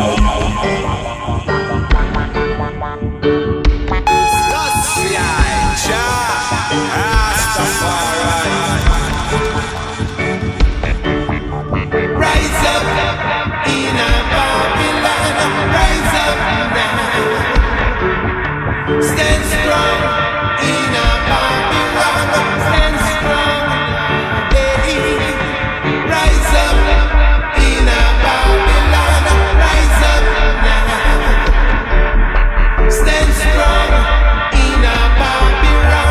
Rise up in a Babylon, rise up now. Stand strong in a Babylon, stand strong. Hey, rise up in a Babylon, rise up now. Stand strong in a Babylon.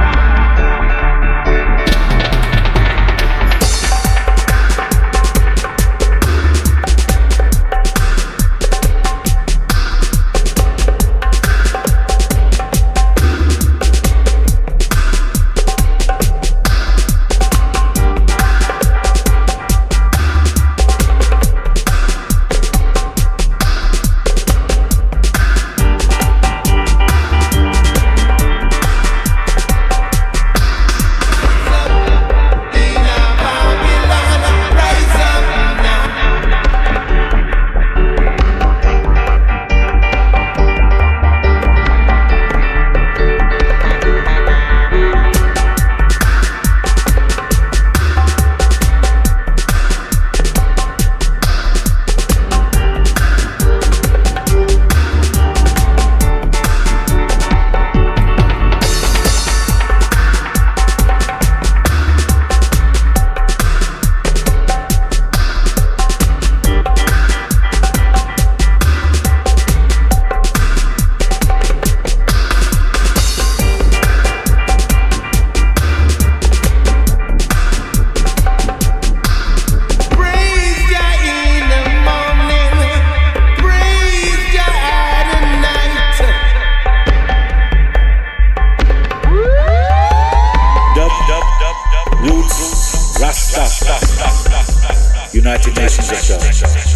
United Nations of Dub.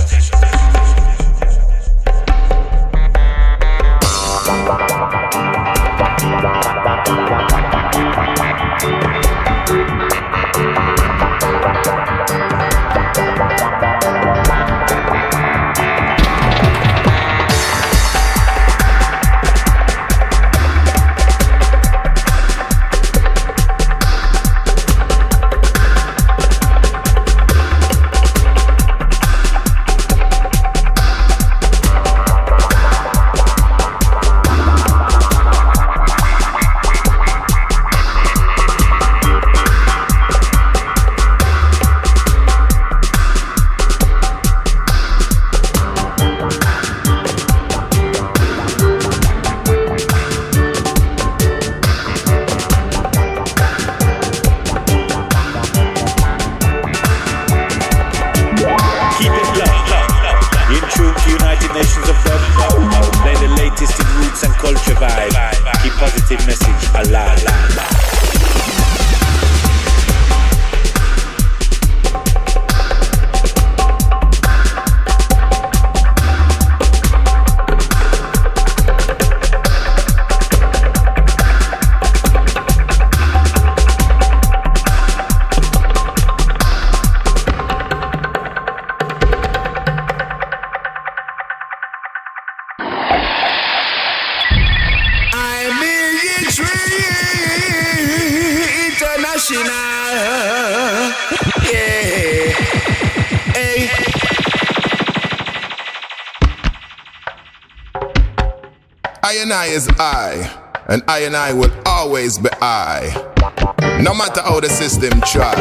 I is I, and I will always be I. No matter how the system try.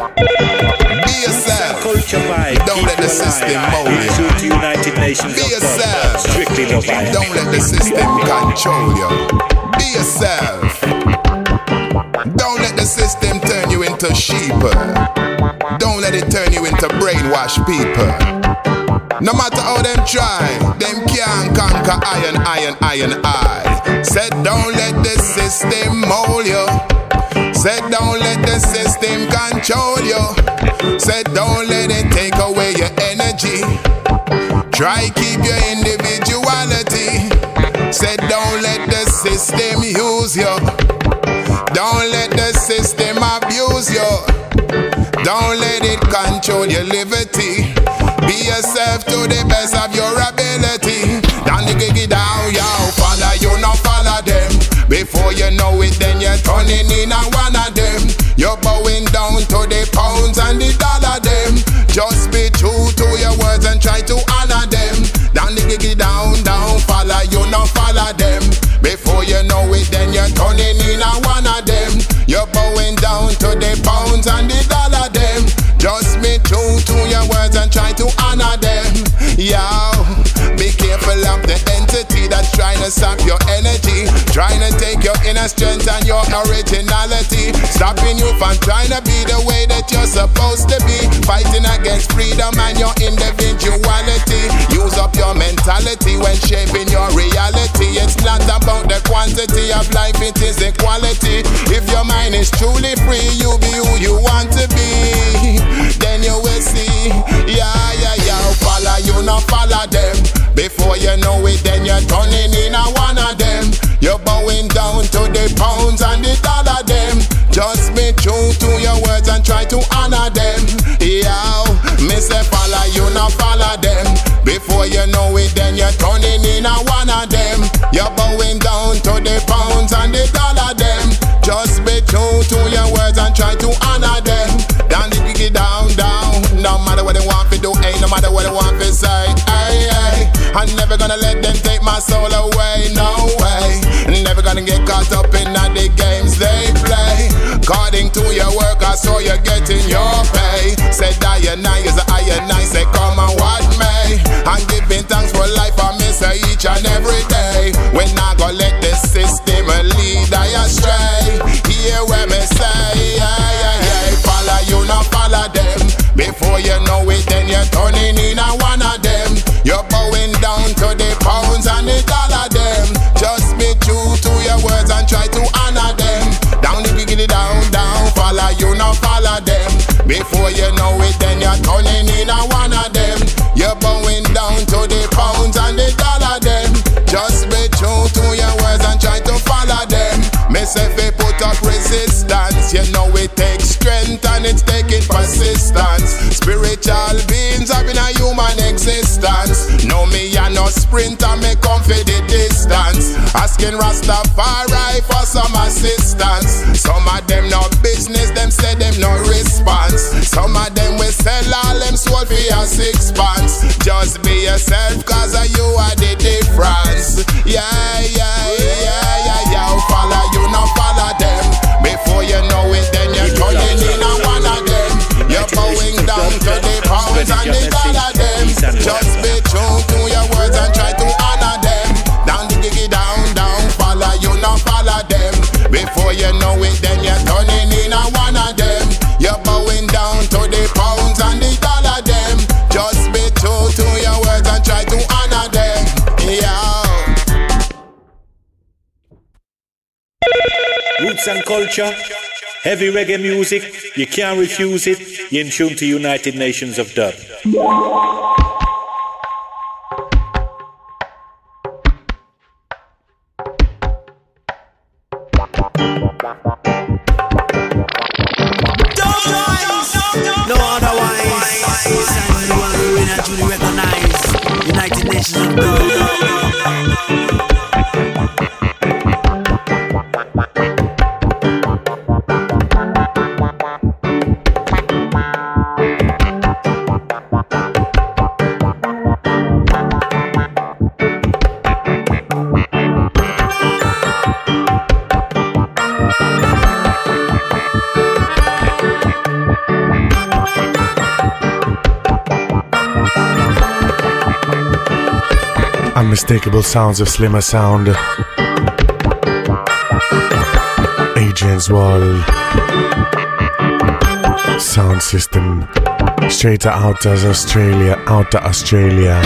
Be yourself. Don't let the system mold you. Be yourself. Don't let the system control you. Be yourself. Don't let the system turn you into sheep. Don't let it turn you into brainwashed people. No matter how them try, them can't conquer I. Said don't let the system mold you. Said don't let the system control you. Said don't let it take away your energy. Try keep your individuality. Said don't let the system use you. Don't let the system abuse you. Don't let it control control your liberty. Be yourself to the best of your ability. Down the giggy down, yo. Follow you, not follow them. Before you know it, then you're turning in a one of them. You're bowing down to the pounds and the dollar them. Just be true to your words and try to honor them. Down the giggy down, down. Follow you, not follow them. Before you know it, then you're turning in a one of them. You're bowing down to the pounds and the dollar them. Just be true to your words and try to honor them. Yo, be careful of the entity that's trying to sap your energy, trying to take your inner strength and your originality, stopping you from trying to be the way that you're supposed to be, fighting against freedom and your individuality. Use up your mentality when shaping your reality. It's not about the quantity of life, it is the quality. If your mind is truly free, you be who you want to be, then you will see. Yeah. Follow you, not follow them. Before you know it, then you're turning in a one of them. You're bowing down to the pounds and the dollar them. Just be true to your words and try to honor them. Yeah, me say follow you, not follow them. Before you know it, then you're turning in a one of them. You're bowing down to the pounds and the dollar them. Just be true to your words and try to honor them. Down the diggy down, down. No matter what they want to do, ain't no matter what they want to say. Ay. I'm never gonna let them take my soul away, no way. Never gonna get caught up in all the games they play. According to your work, I saw you getting your pay. Said I and I is I say come and what may. I'm giving thanks for life, I miss her each and every day. When I go let the system lead I astray. Hear where me say, follow you, not follow them. Before you know it, then you're turning in a one of them. You're bowing down to the pounds and the dollar them. Just be true to your words and try to honor them. Down the giggity down, down. Follow you, not follow them. Before you know it, then you're turning in a one of them. You're bowing down to the pounds and the dollar them. Just be true to your words and try to follow them. Miss if they put up resistance, you know it takes strength and it's taking persistence. Spiritual beings having a human existence. Know me and no sprinter, me come for the distance. Asking Rastafari for some assistance. Some of them no business, them say them no response. Some of them will sell all them soul for a sixpence. Just be yourself, cause you are the difference. Yeah. Follow you, not follow them. Before you know it, then you're turning in a one of them. You're bowing down to the pounds and the dollar them. Just be true to your words and try to honor them. Down the giggy down, down. Follow you, not follow them. Before you know it, then you're turning in a one of them. You're bowing down to the pounds and the dollar them. Just be true to your words and try to honor them. Yeah. Roots and culture, heavy reggae music, you can't refuse it. You're in tune to United Nations of Dub. No otherwise, the one we win and truly recognize. United Nations of Dub. Unmistakable sounds of Slimmer Sound, Adrian's Wall, sound system, straight out of Australia.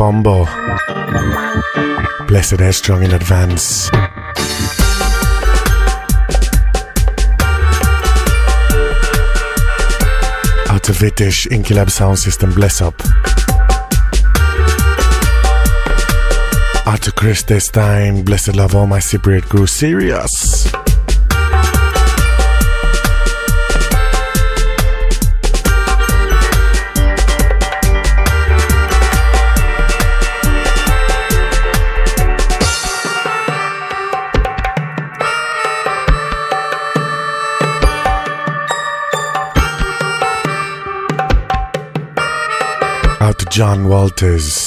Fumbo. Blessed and strong in advance. Out to Vitish, Inkilab Sound System, bless up. Out to Chris Destein, blessed love, all my Cypriot crew, serious. Out to John Walters.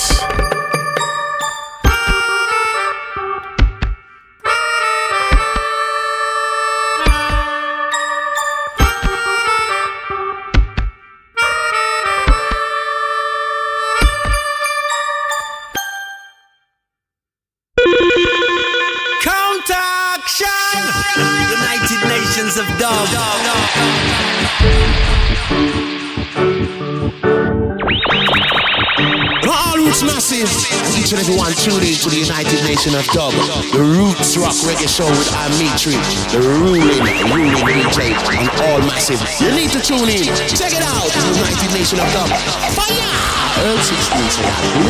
United Nations of Dub. All Roots Massive. Each and everyone tuned in to the United Nations of Dub, the Roots Rock Reggae Show with Amitri, the ruling DJ, and all massive. You need to tune in. Check it out. The United Nations of Dub. Fire! Earl 16 say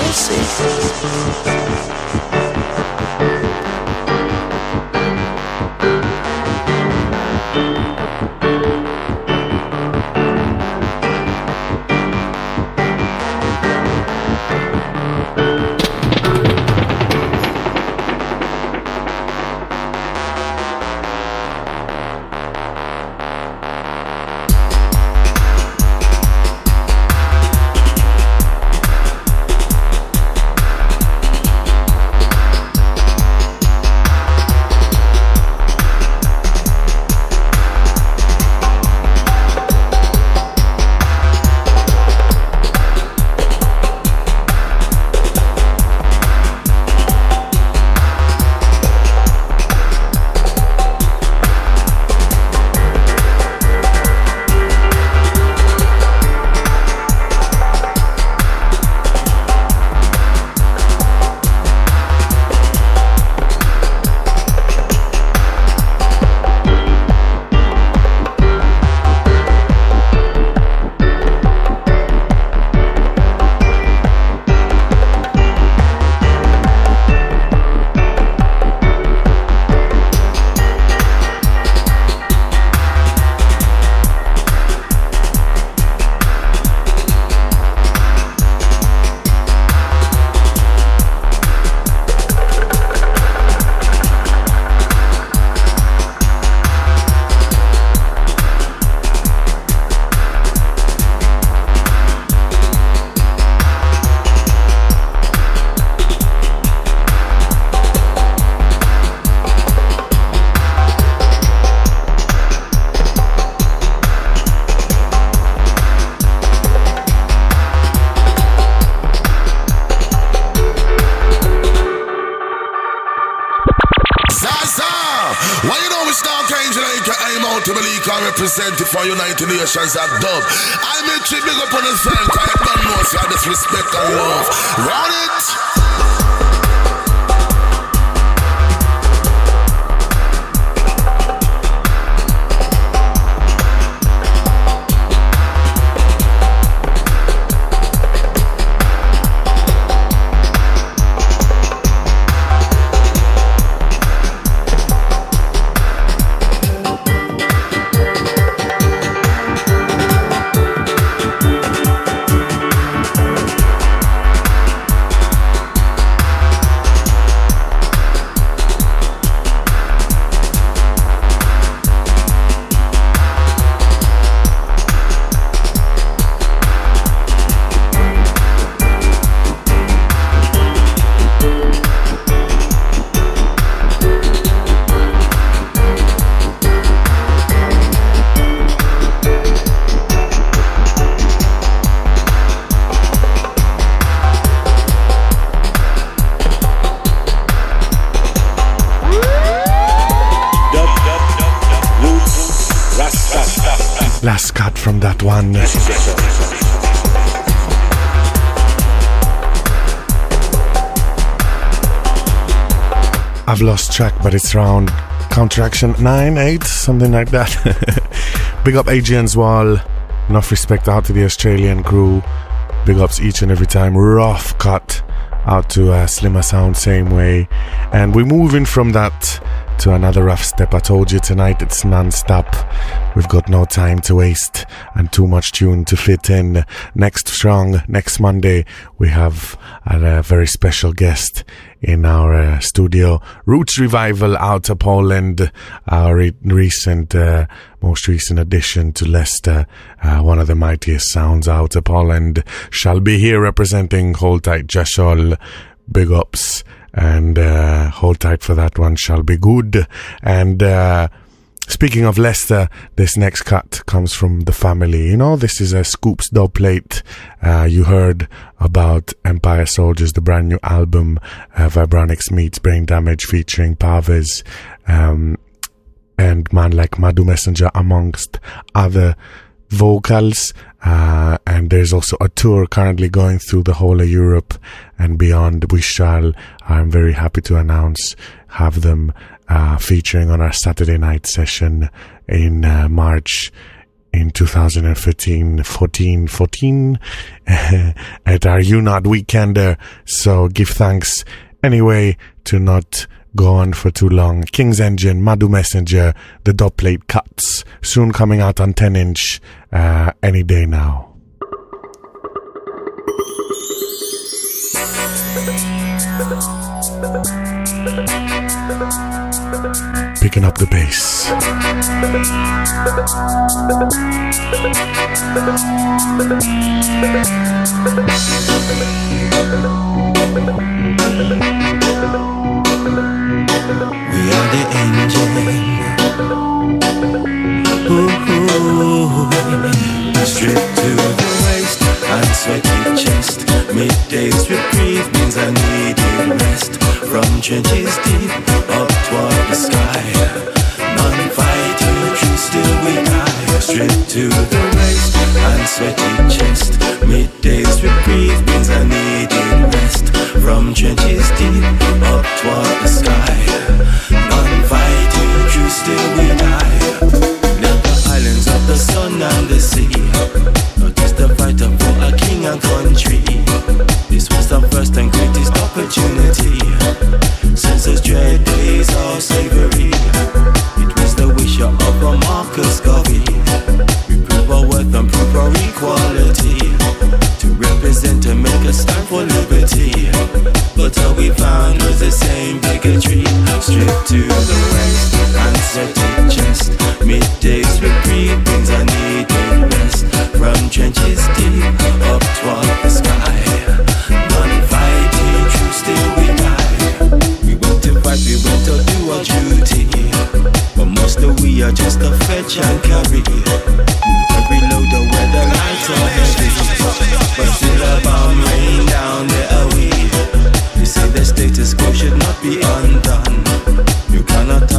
represented for United Nations of Dub. I'm a big up on the front. I don't know if I disrespect and love. Run it! Last cut from that one. I've lost track, but it's around Counteraction 9, 8, something like that. Big up AGN's Wall. Enough respect out to the Australian crew. Big ups each and every time. Rough cut out to Slimmer Sound, same way. And we're moving from that to another rough step. I told you tonight it's non-stop. We've got no time to waste and too much tune to fit in. Next Monday, we have a very special guest in our studio. Roots Revival out of Poland, our most recent addition to Leicester, one of the mightiest sounds out of Poland, shall be here representing Hold Tight Jashol. Big ups. And hold tight for that one, shall be good. And speaking of Leicester, this next cut comes from The Family. You know, this is a Scoops dub plate. You heard about Empire Soldiers, the brand new album, Vibronics meets Brain Damage featuring Paves and man like Madu Messenger amongst other vocals. And there's also a tour currently going through the whole of Europe and beyond. We shall, I'm very happy to announce, have them featuring on our Saturday night session in March in 2014 at our UNOD Weekender. So give thanks anyway to not go on for too long. King's Engine, Madu Messenger, the dub plate cuts, soon coming out on 10-inch any day now. Picking up the bass. We are the engine. Stripped to the waist and sweaty chest. Middays reprieve means I needed rest. From trenches deep up toward the sky. Non-fighting true, still we die. Stripped to the waist and sweaty chest. Middays reprieve means I needed rest. From trenches deep up toward the sky. Non-fighting true, still we die. Left the islands of the sun and the sea. Not just a fighter for a king and country. This was the first and greatest opportunity since those dread days of slavery. It was the wish of a Marcus Garvey. We prove our worth and prove our equality, to represent and make a stand for liberty. But all we found was the same bigotry. Stripped to the waist and sweaty chest. Middays reprieve means I needed rest. From trenches deep up toward the sky. Non-fighting true, still we die. We went to fight, we went to do our duty. But most of we are just a fetch and carry. Every load of weather lights are heavy. But still a bomb rain down there are we. You say the status quo should not be undone. You cannot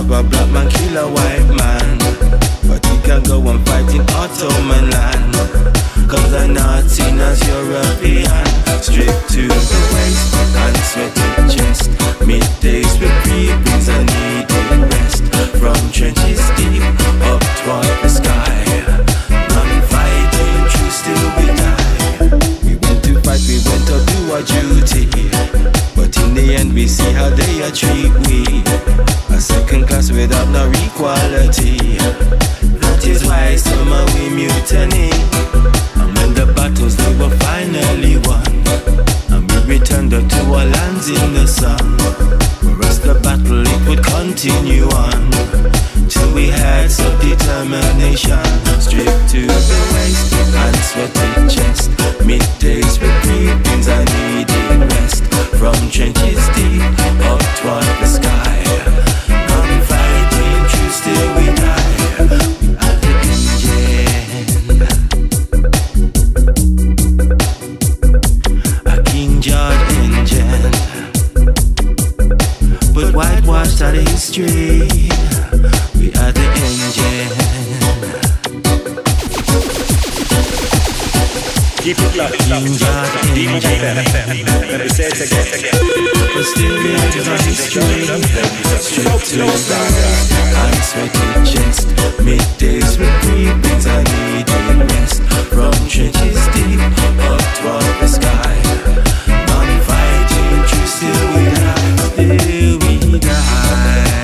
Keep it locked. Demon FM. Let me say it again. But still there to my history. Straight to the and sweaty chest. Middays with creepings, I needed rest. From trenches deep up toward the sky. Non-fighting, true, still we die. Still we die.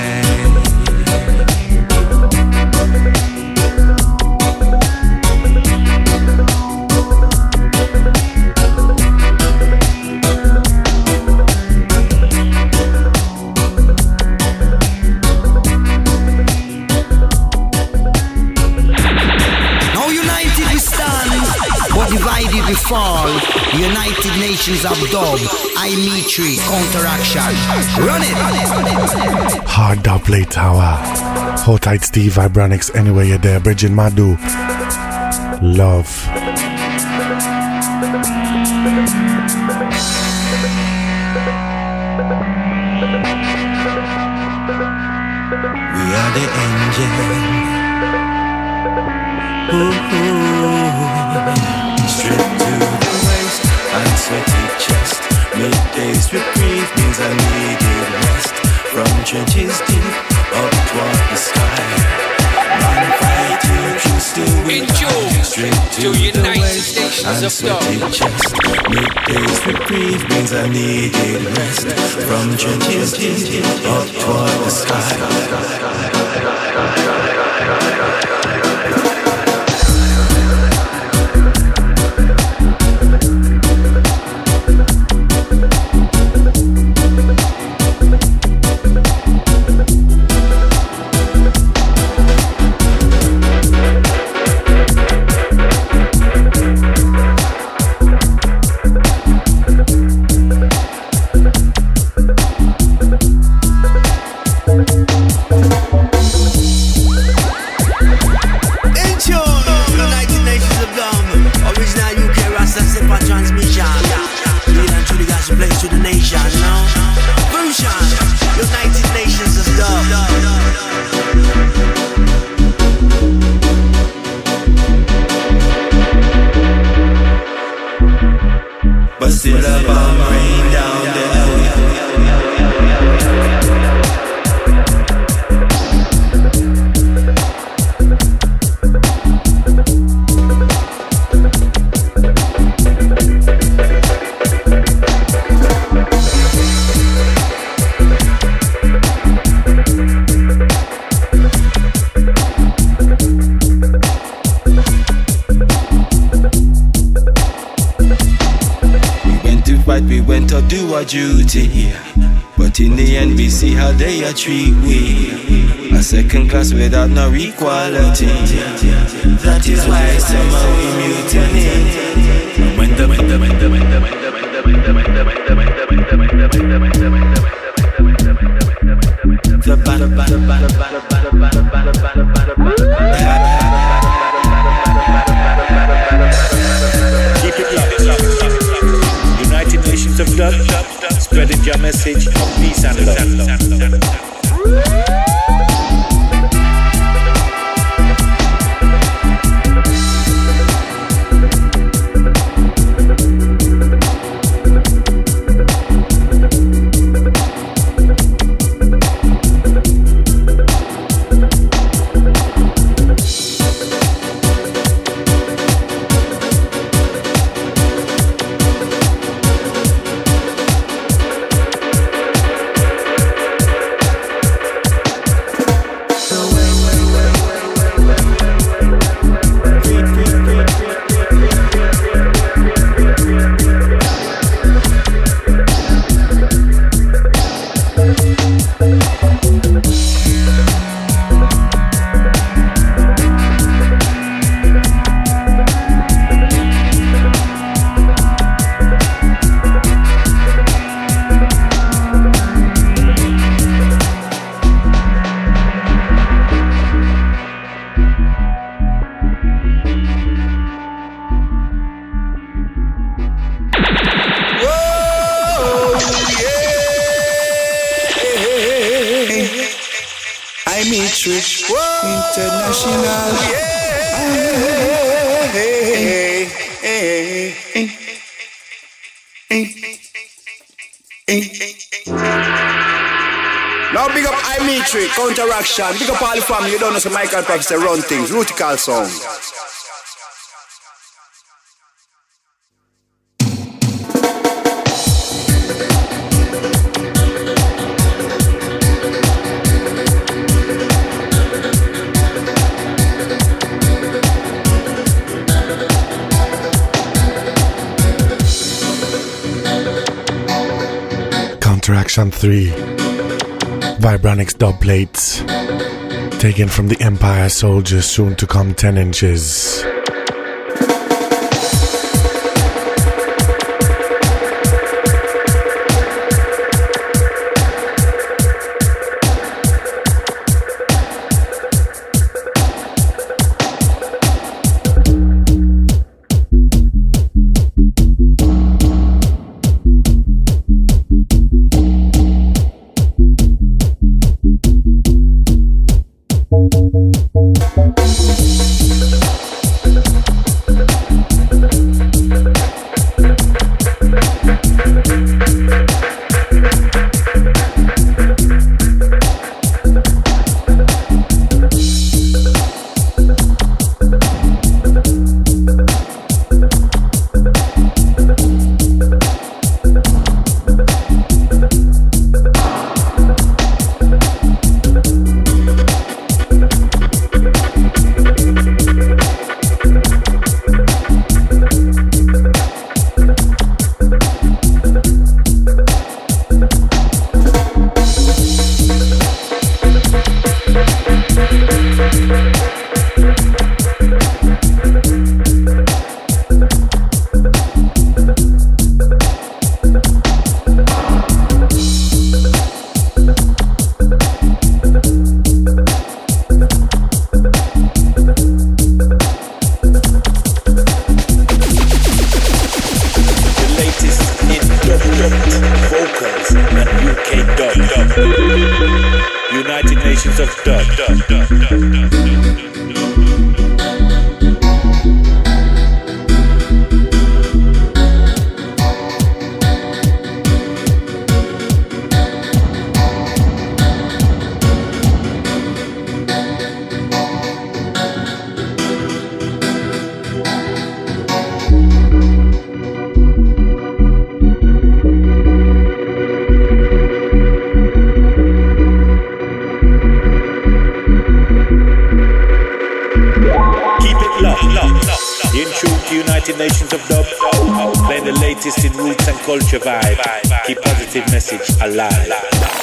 Divided we fall, United Nations of Dub, Imitri, Counteraction. Run it! Hard Dub Play Tower. Hold tight Steve Vibranix anywhere you're there. Bridget Madu. Love. We are the angels. Straight to the waist and sweaty chest. Middays reprieve means I needed rest. From trenches deep up toward the sky. Non-fighting, true, still we die. Straight to the waist and sweaty chest. Middays reprieve means I needed rest. From trenches deep up toward the sky. Duty, but in the end we see how they are treat we. A second class without no equality. That is why somehow we mutiny. When keep it locked. United Nations of Dub, spreading your message of peace and love. Imitri International. Now big up Imetri, Counteraction. Big up all the family. You don't know some Michael Professor run things. Rutical song. Counteraction 3 Vibranix dub plates taken from the Empire Soldiers, soon to come 10 inches. United Nations of Dub. United Nations of Dub, playing the latest in roots and culture vibe. Keep positive message alive.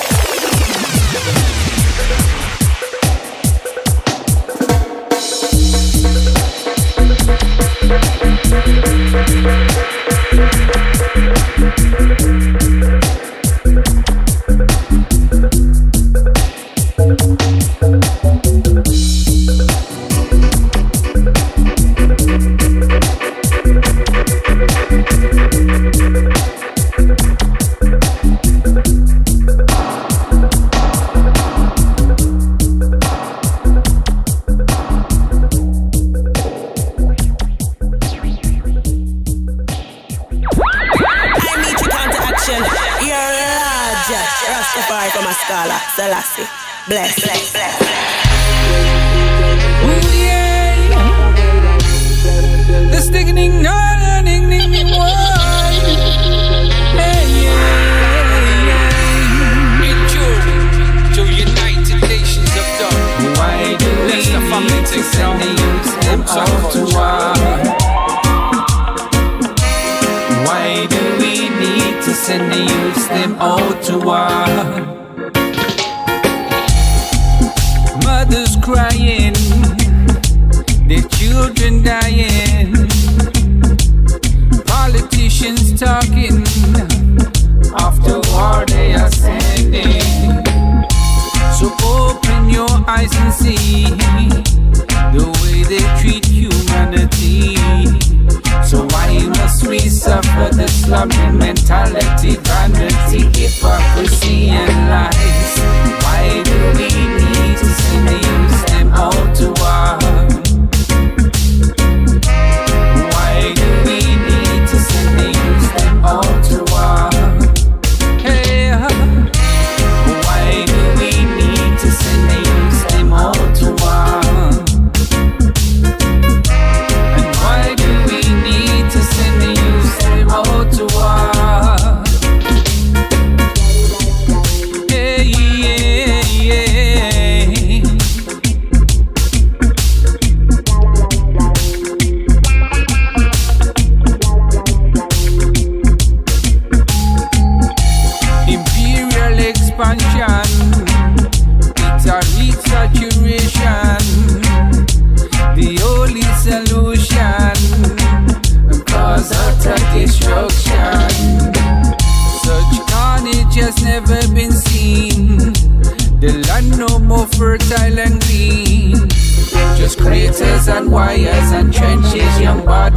Selassie, bless. Ooh, yeah. The sticking wine. Hey, yeah. In June, to United Nations of Dub. Why do we need to send the youths them out to war? Why do we need to send the youths them out to war? Mothers crying, their children dying, politicians talking, after war they are sending. So open your eyes and see the way they treat humanity. So why must we suffer the slumming mentality, vanity, hypocrisy and lies? Why do we need to send the youth them out to war?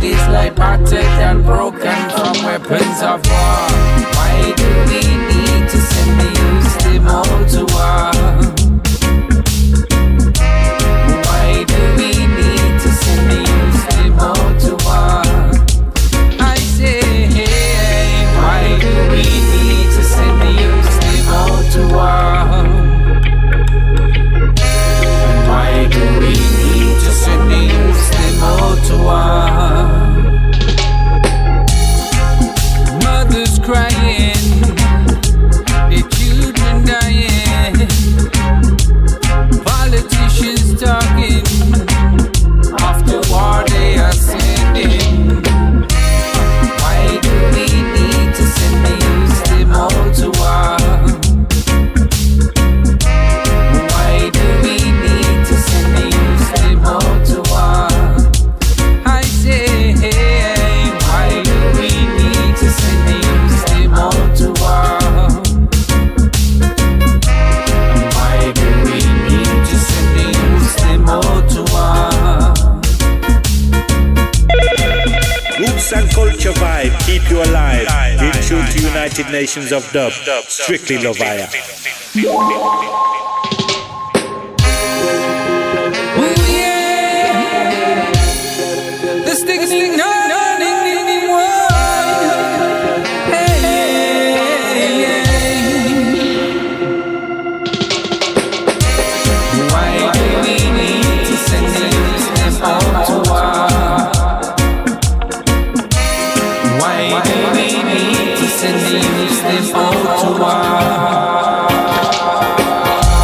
bodies lie battered and broken from weapons of war. Why do we need to send the youth them all to war? Why do we need to send the youth them all to war? I say, hey, why do we need to send the youth them all to war? Why do we need to send the youth them all to war? Mothers crying, the children dying, politicians talking, after war they are sending. Why do we need to send the youth them all to war? Why do we need to send the youth them all to war? I say, hey, why do we need to send the youth them all to war? Why do we need to send the youth them all to war? Roots and culture vibe, keep you alive. In tune to United Nations of Dub, strictly Lovaya. This thing is not anymore. Why do we need to send the youth them all to war? Why do we need to send the youth them all to war?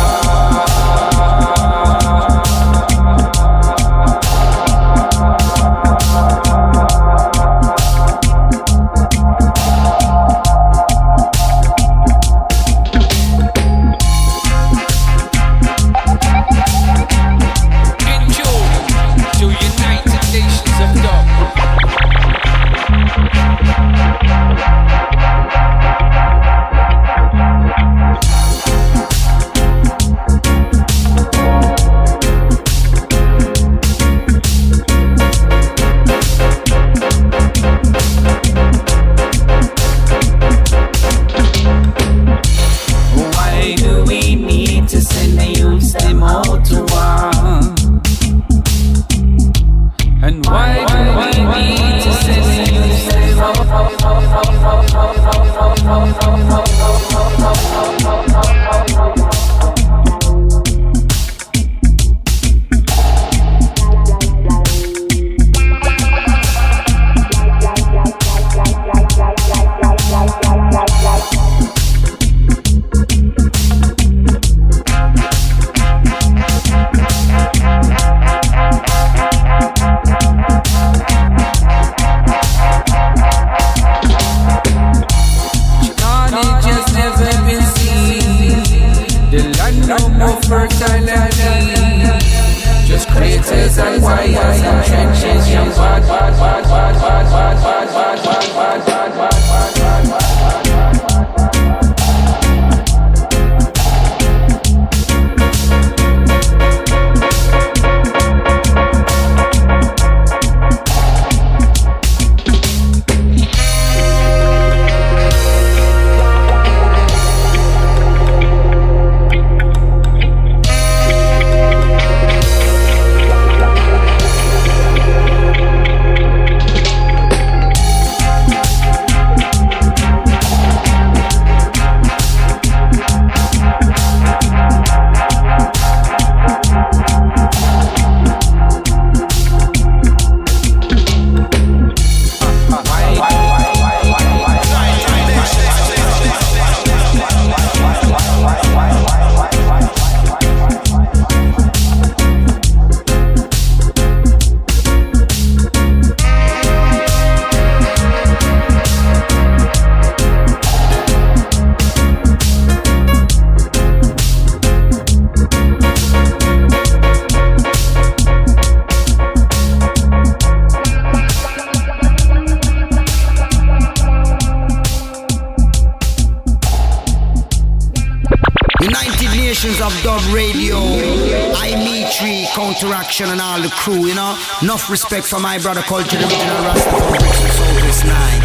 Nations of Dub Radio, I Mitri, Counteraction and all the crew, you know. Enough respect for my brother Culture, the original Rasta from Brixton, Southwest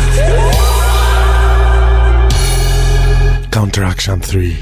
9. Counteraction 3.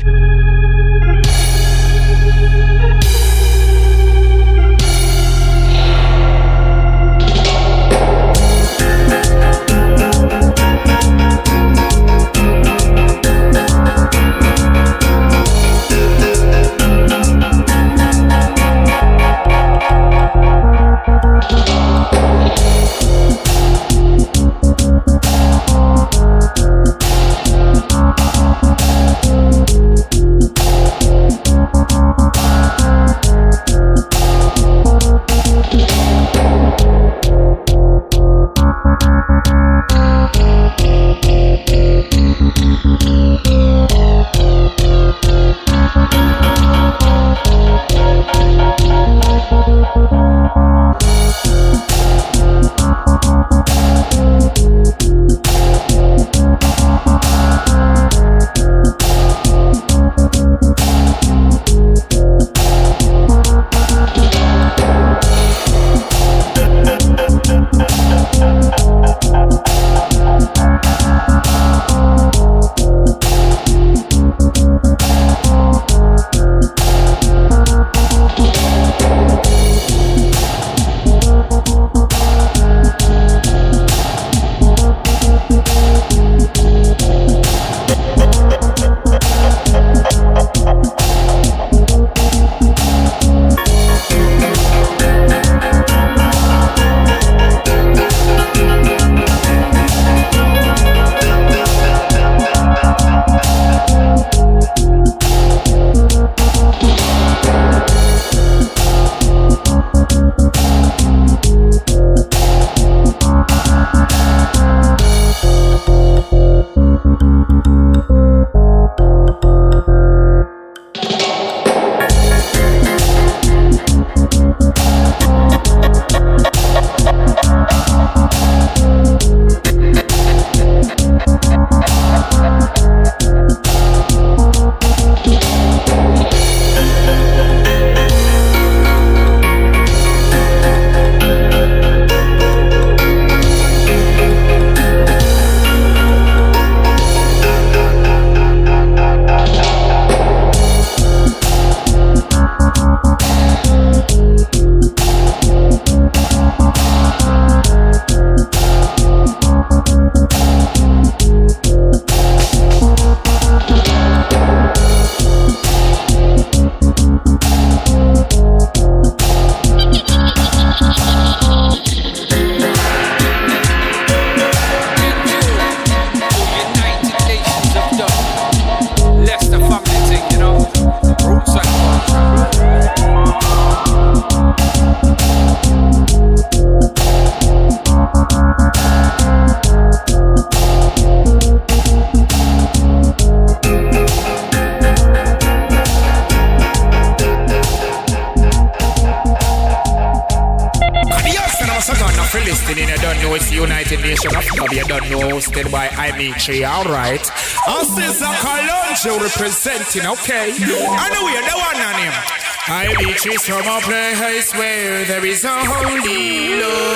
United Nations of Dub, you don't know, hosted by Imitri, alright. And Sister Kalonzo representing, okay. I know you're the one on him. Imitri's from a place where there is only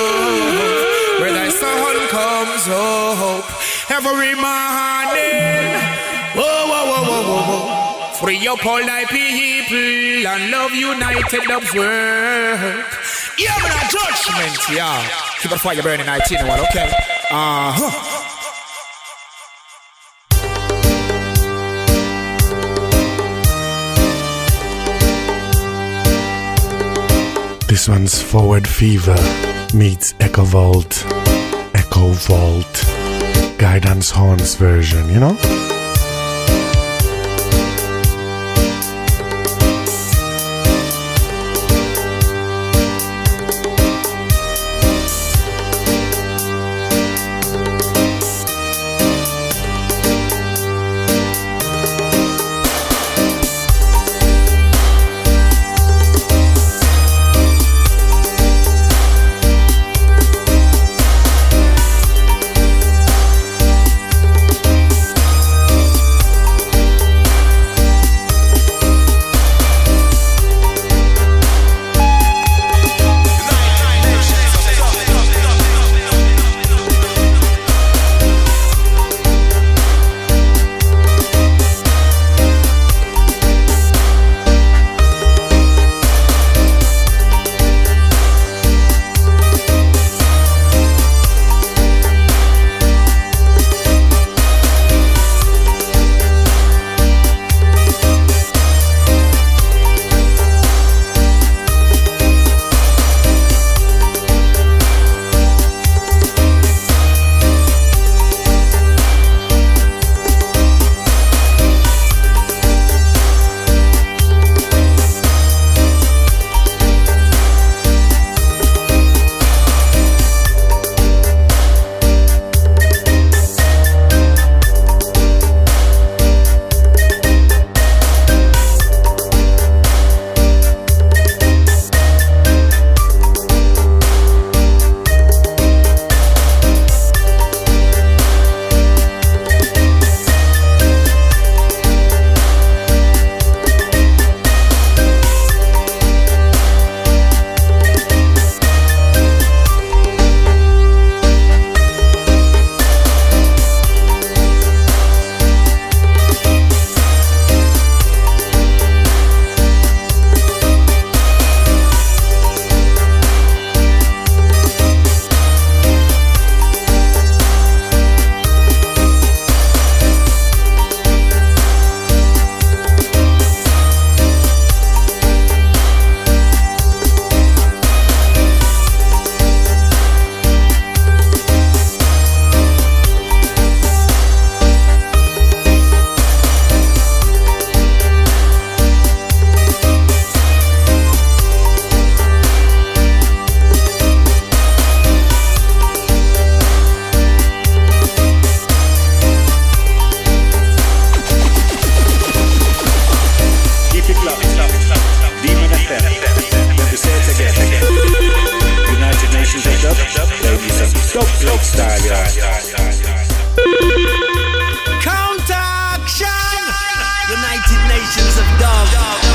love, where the sun comes up every morning. Whoa, whoa, whoa, whoa, whoa, whoa. Free up all thy people and love united up work. Yeah, but a judgment, yeah. Keep the fire burning 19, well, okay? This one's Forward Fever meets Echo Vault, Guidance Horns version, you know? Counteraction! United Nations of Dub.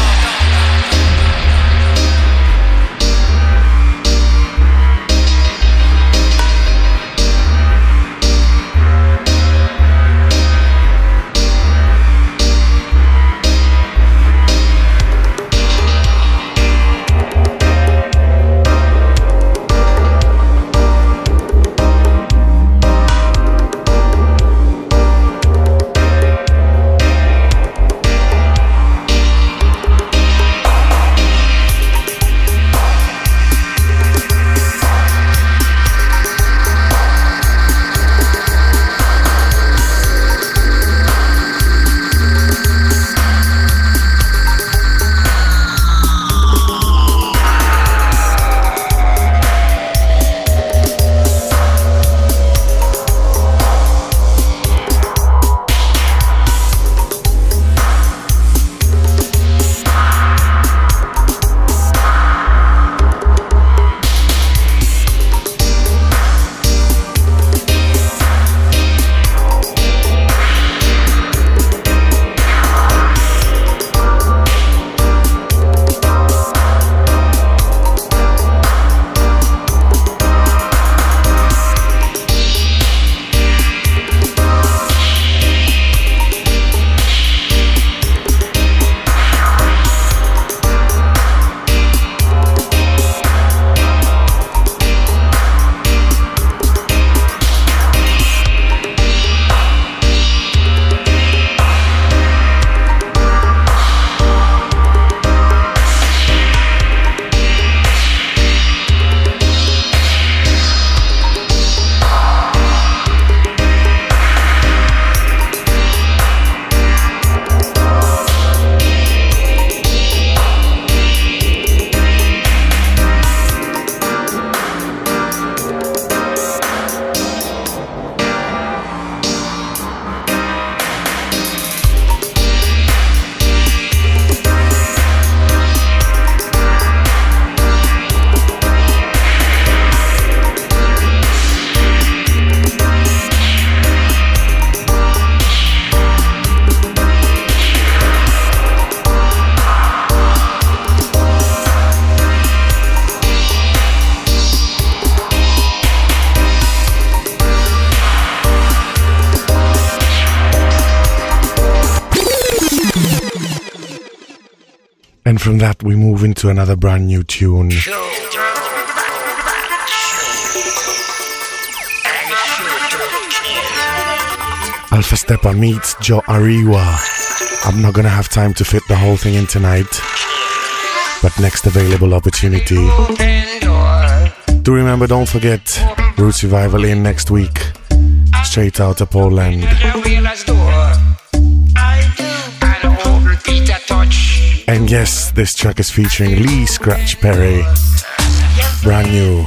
And from that we move into another brand new tune. Alpha Steppa meets Joe Ariwa. I'm not gonna have time to fit the whole thing in tonight, but next available opportunity. Do remember, don't forget, Roots Revival in next week, straight out of Poland. And yes, this track is featuring Lee Scratch Perry, brand new.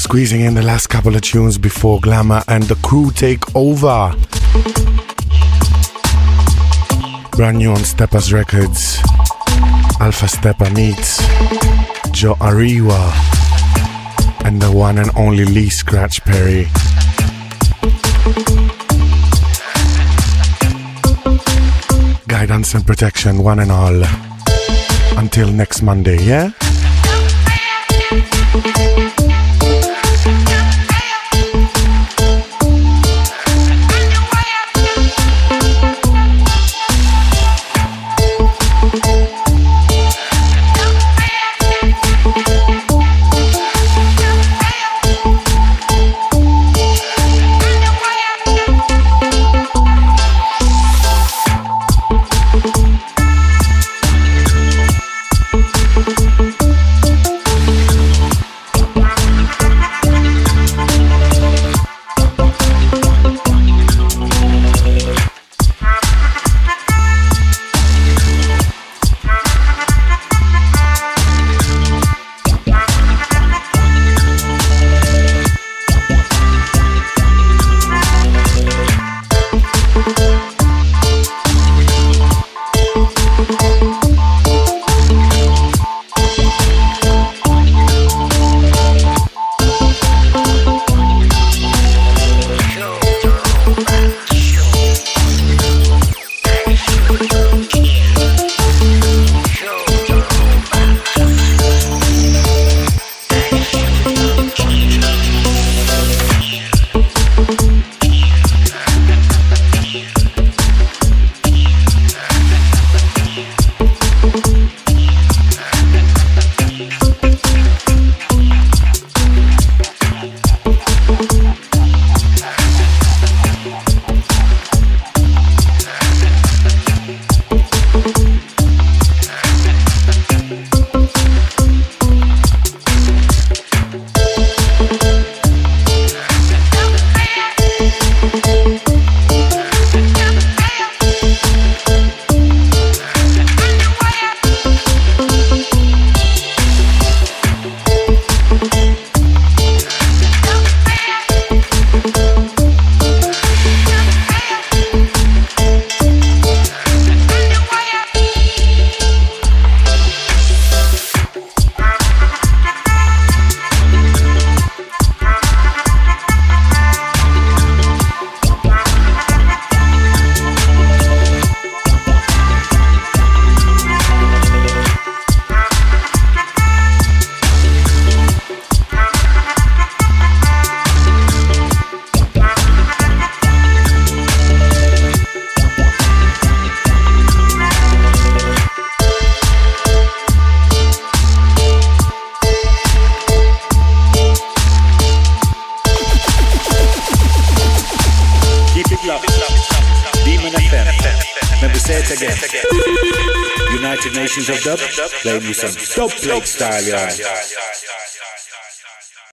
squeezing in the last couple of tunes before Glamour and the crew take over. Brand new on Steppers Records, Alpha Stepper meets Joe Ariwa and the one and only Lee Scratch Perry. Guidance and protection, one and all. Until next Monday, yeah? United Nations of Dub, play me some dub plate style, yeah.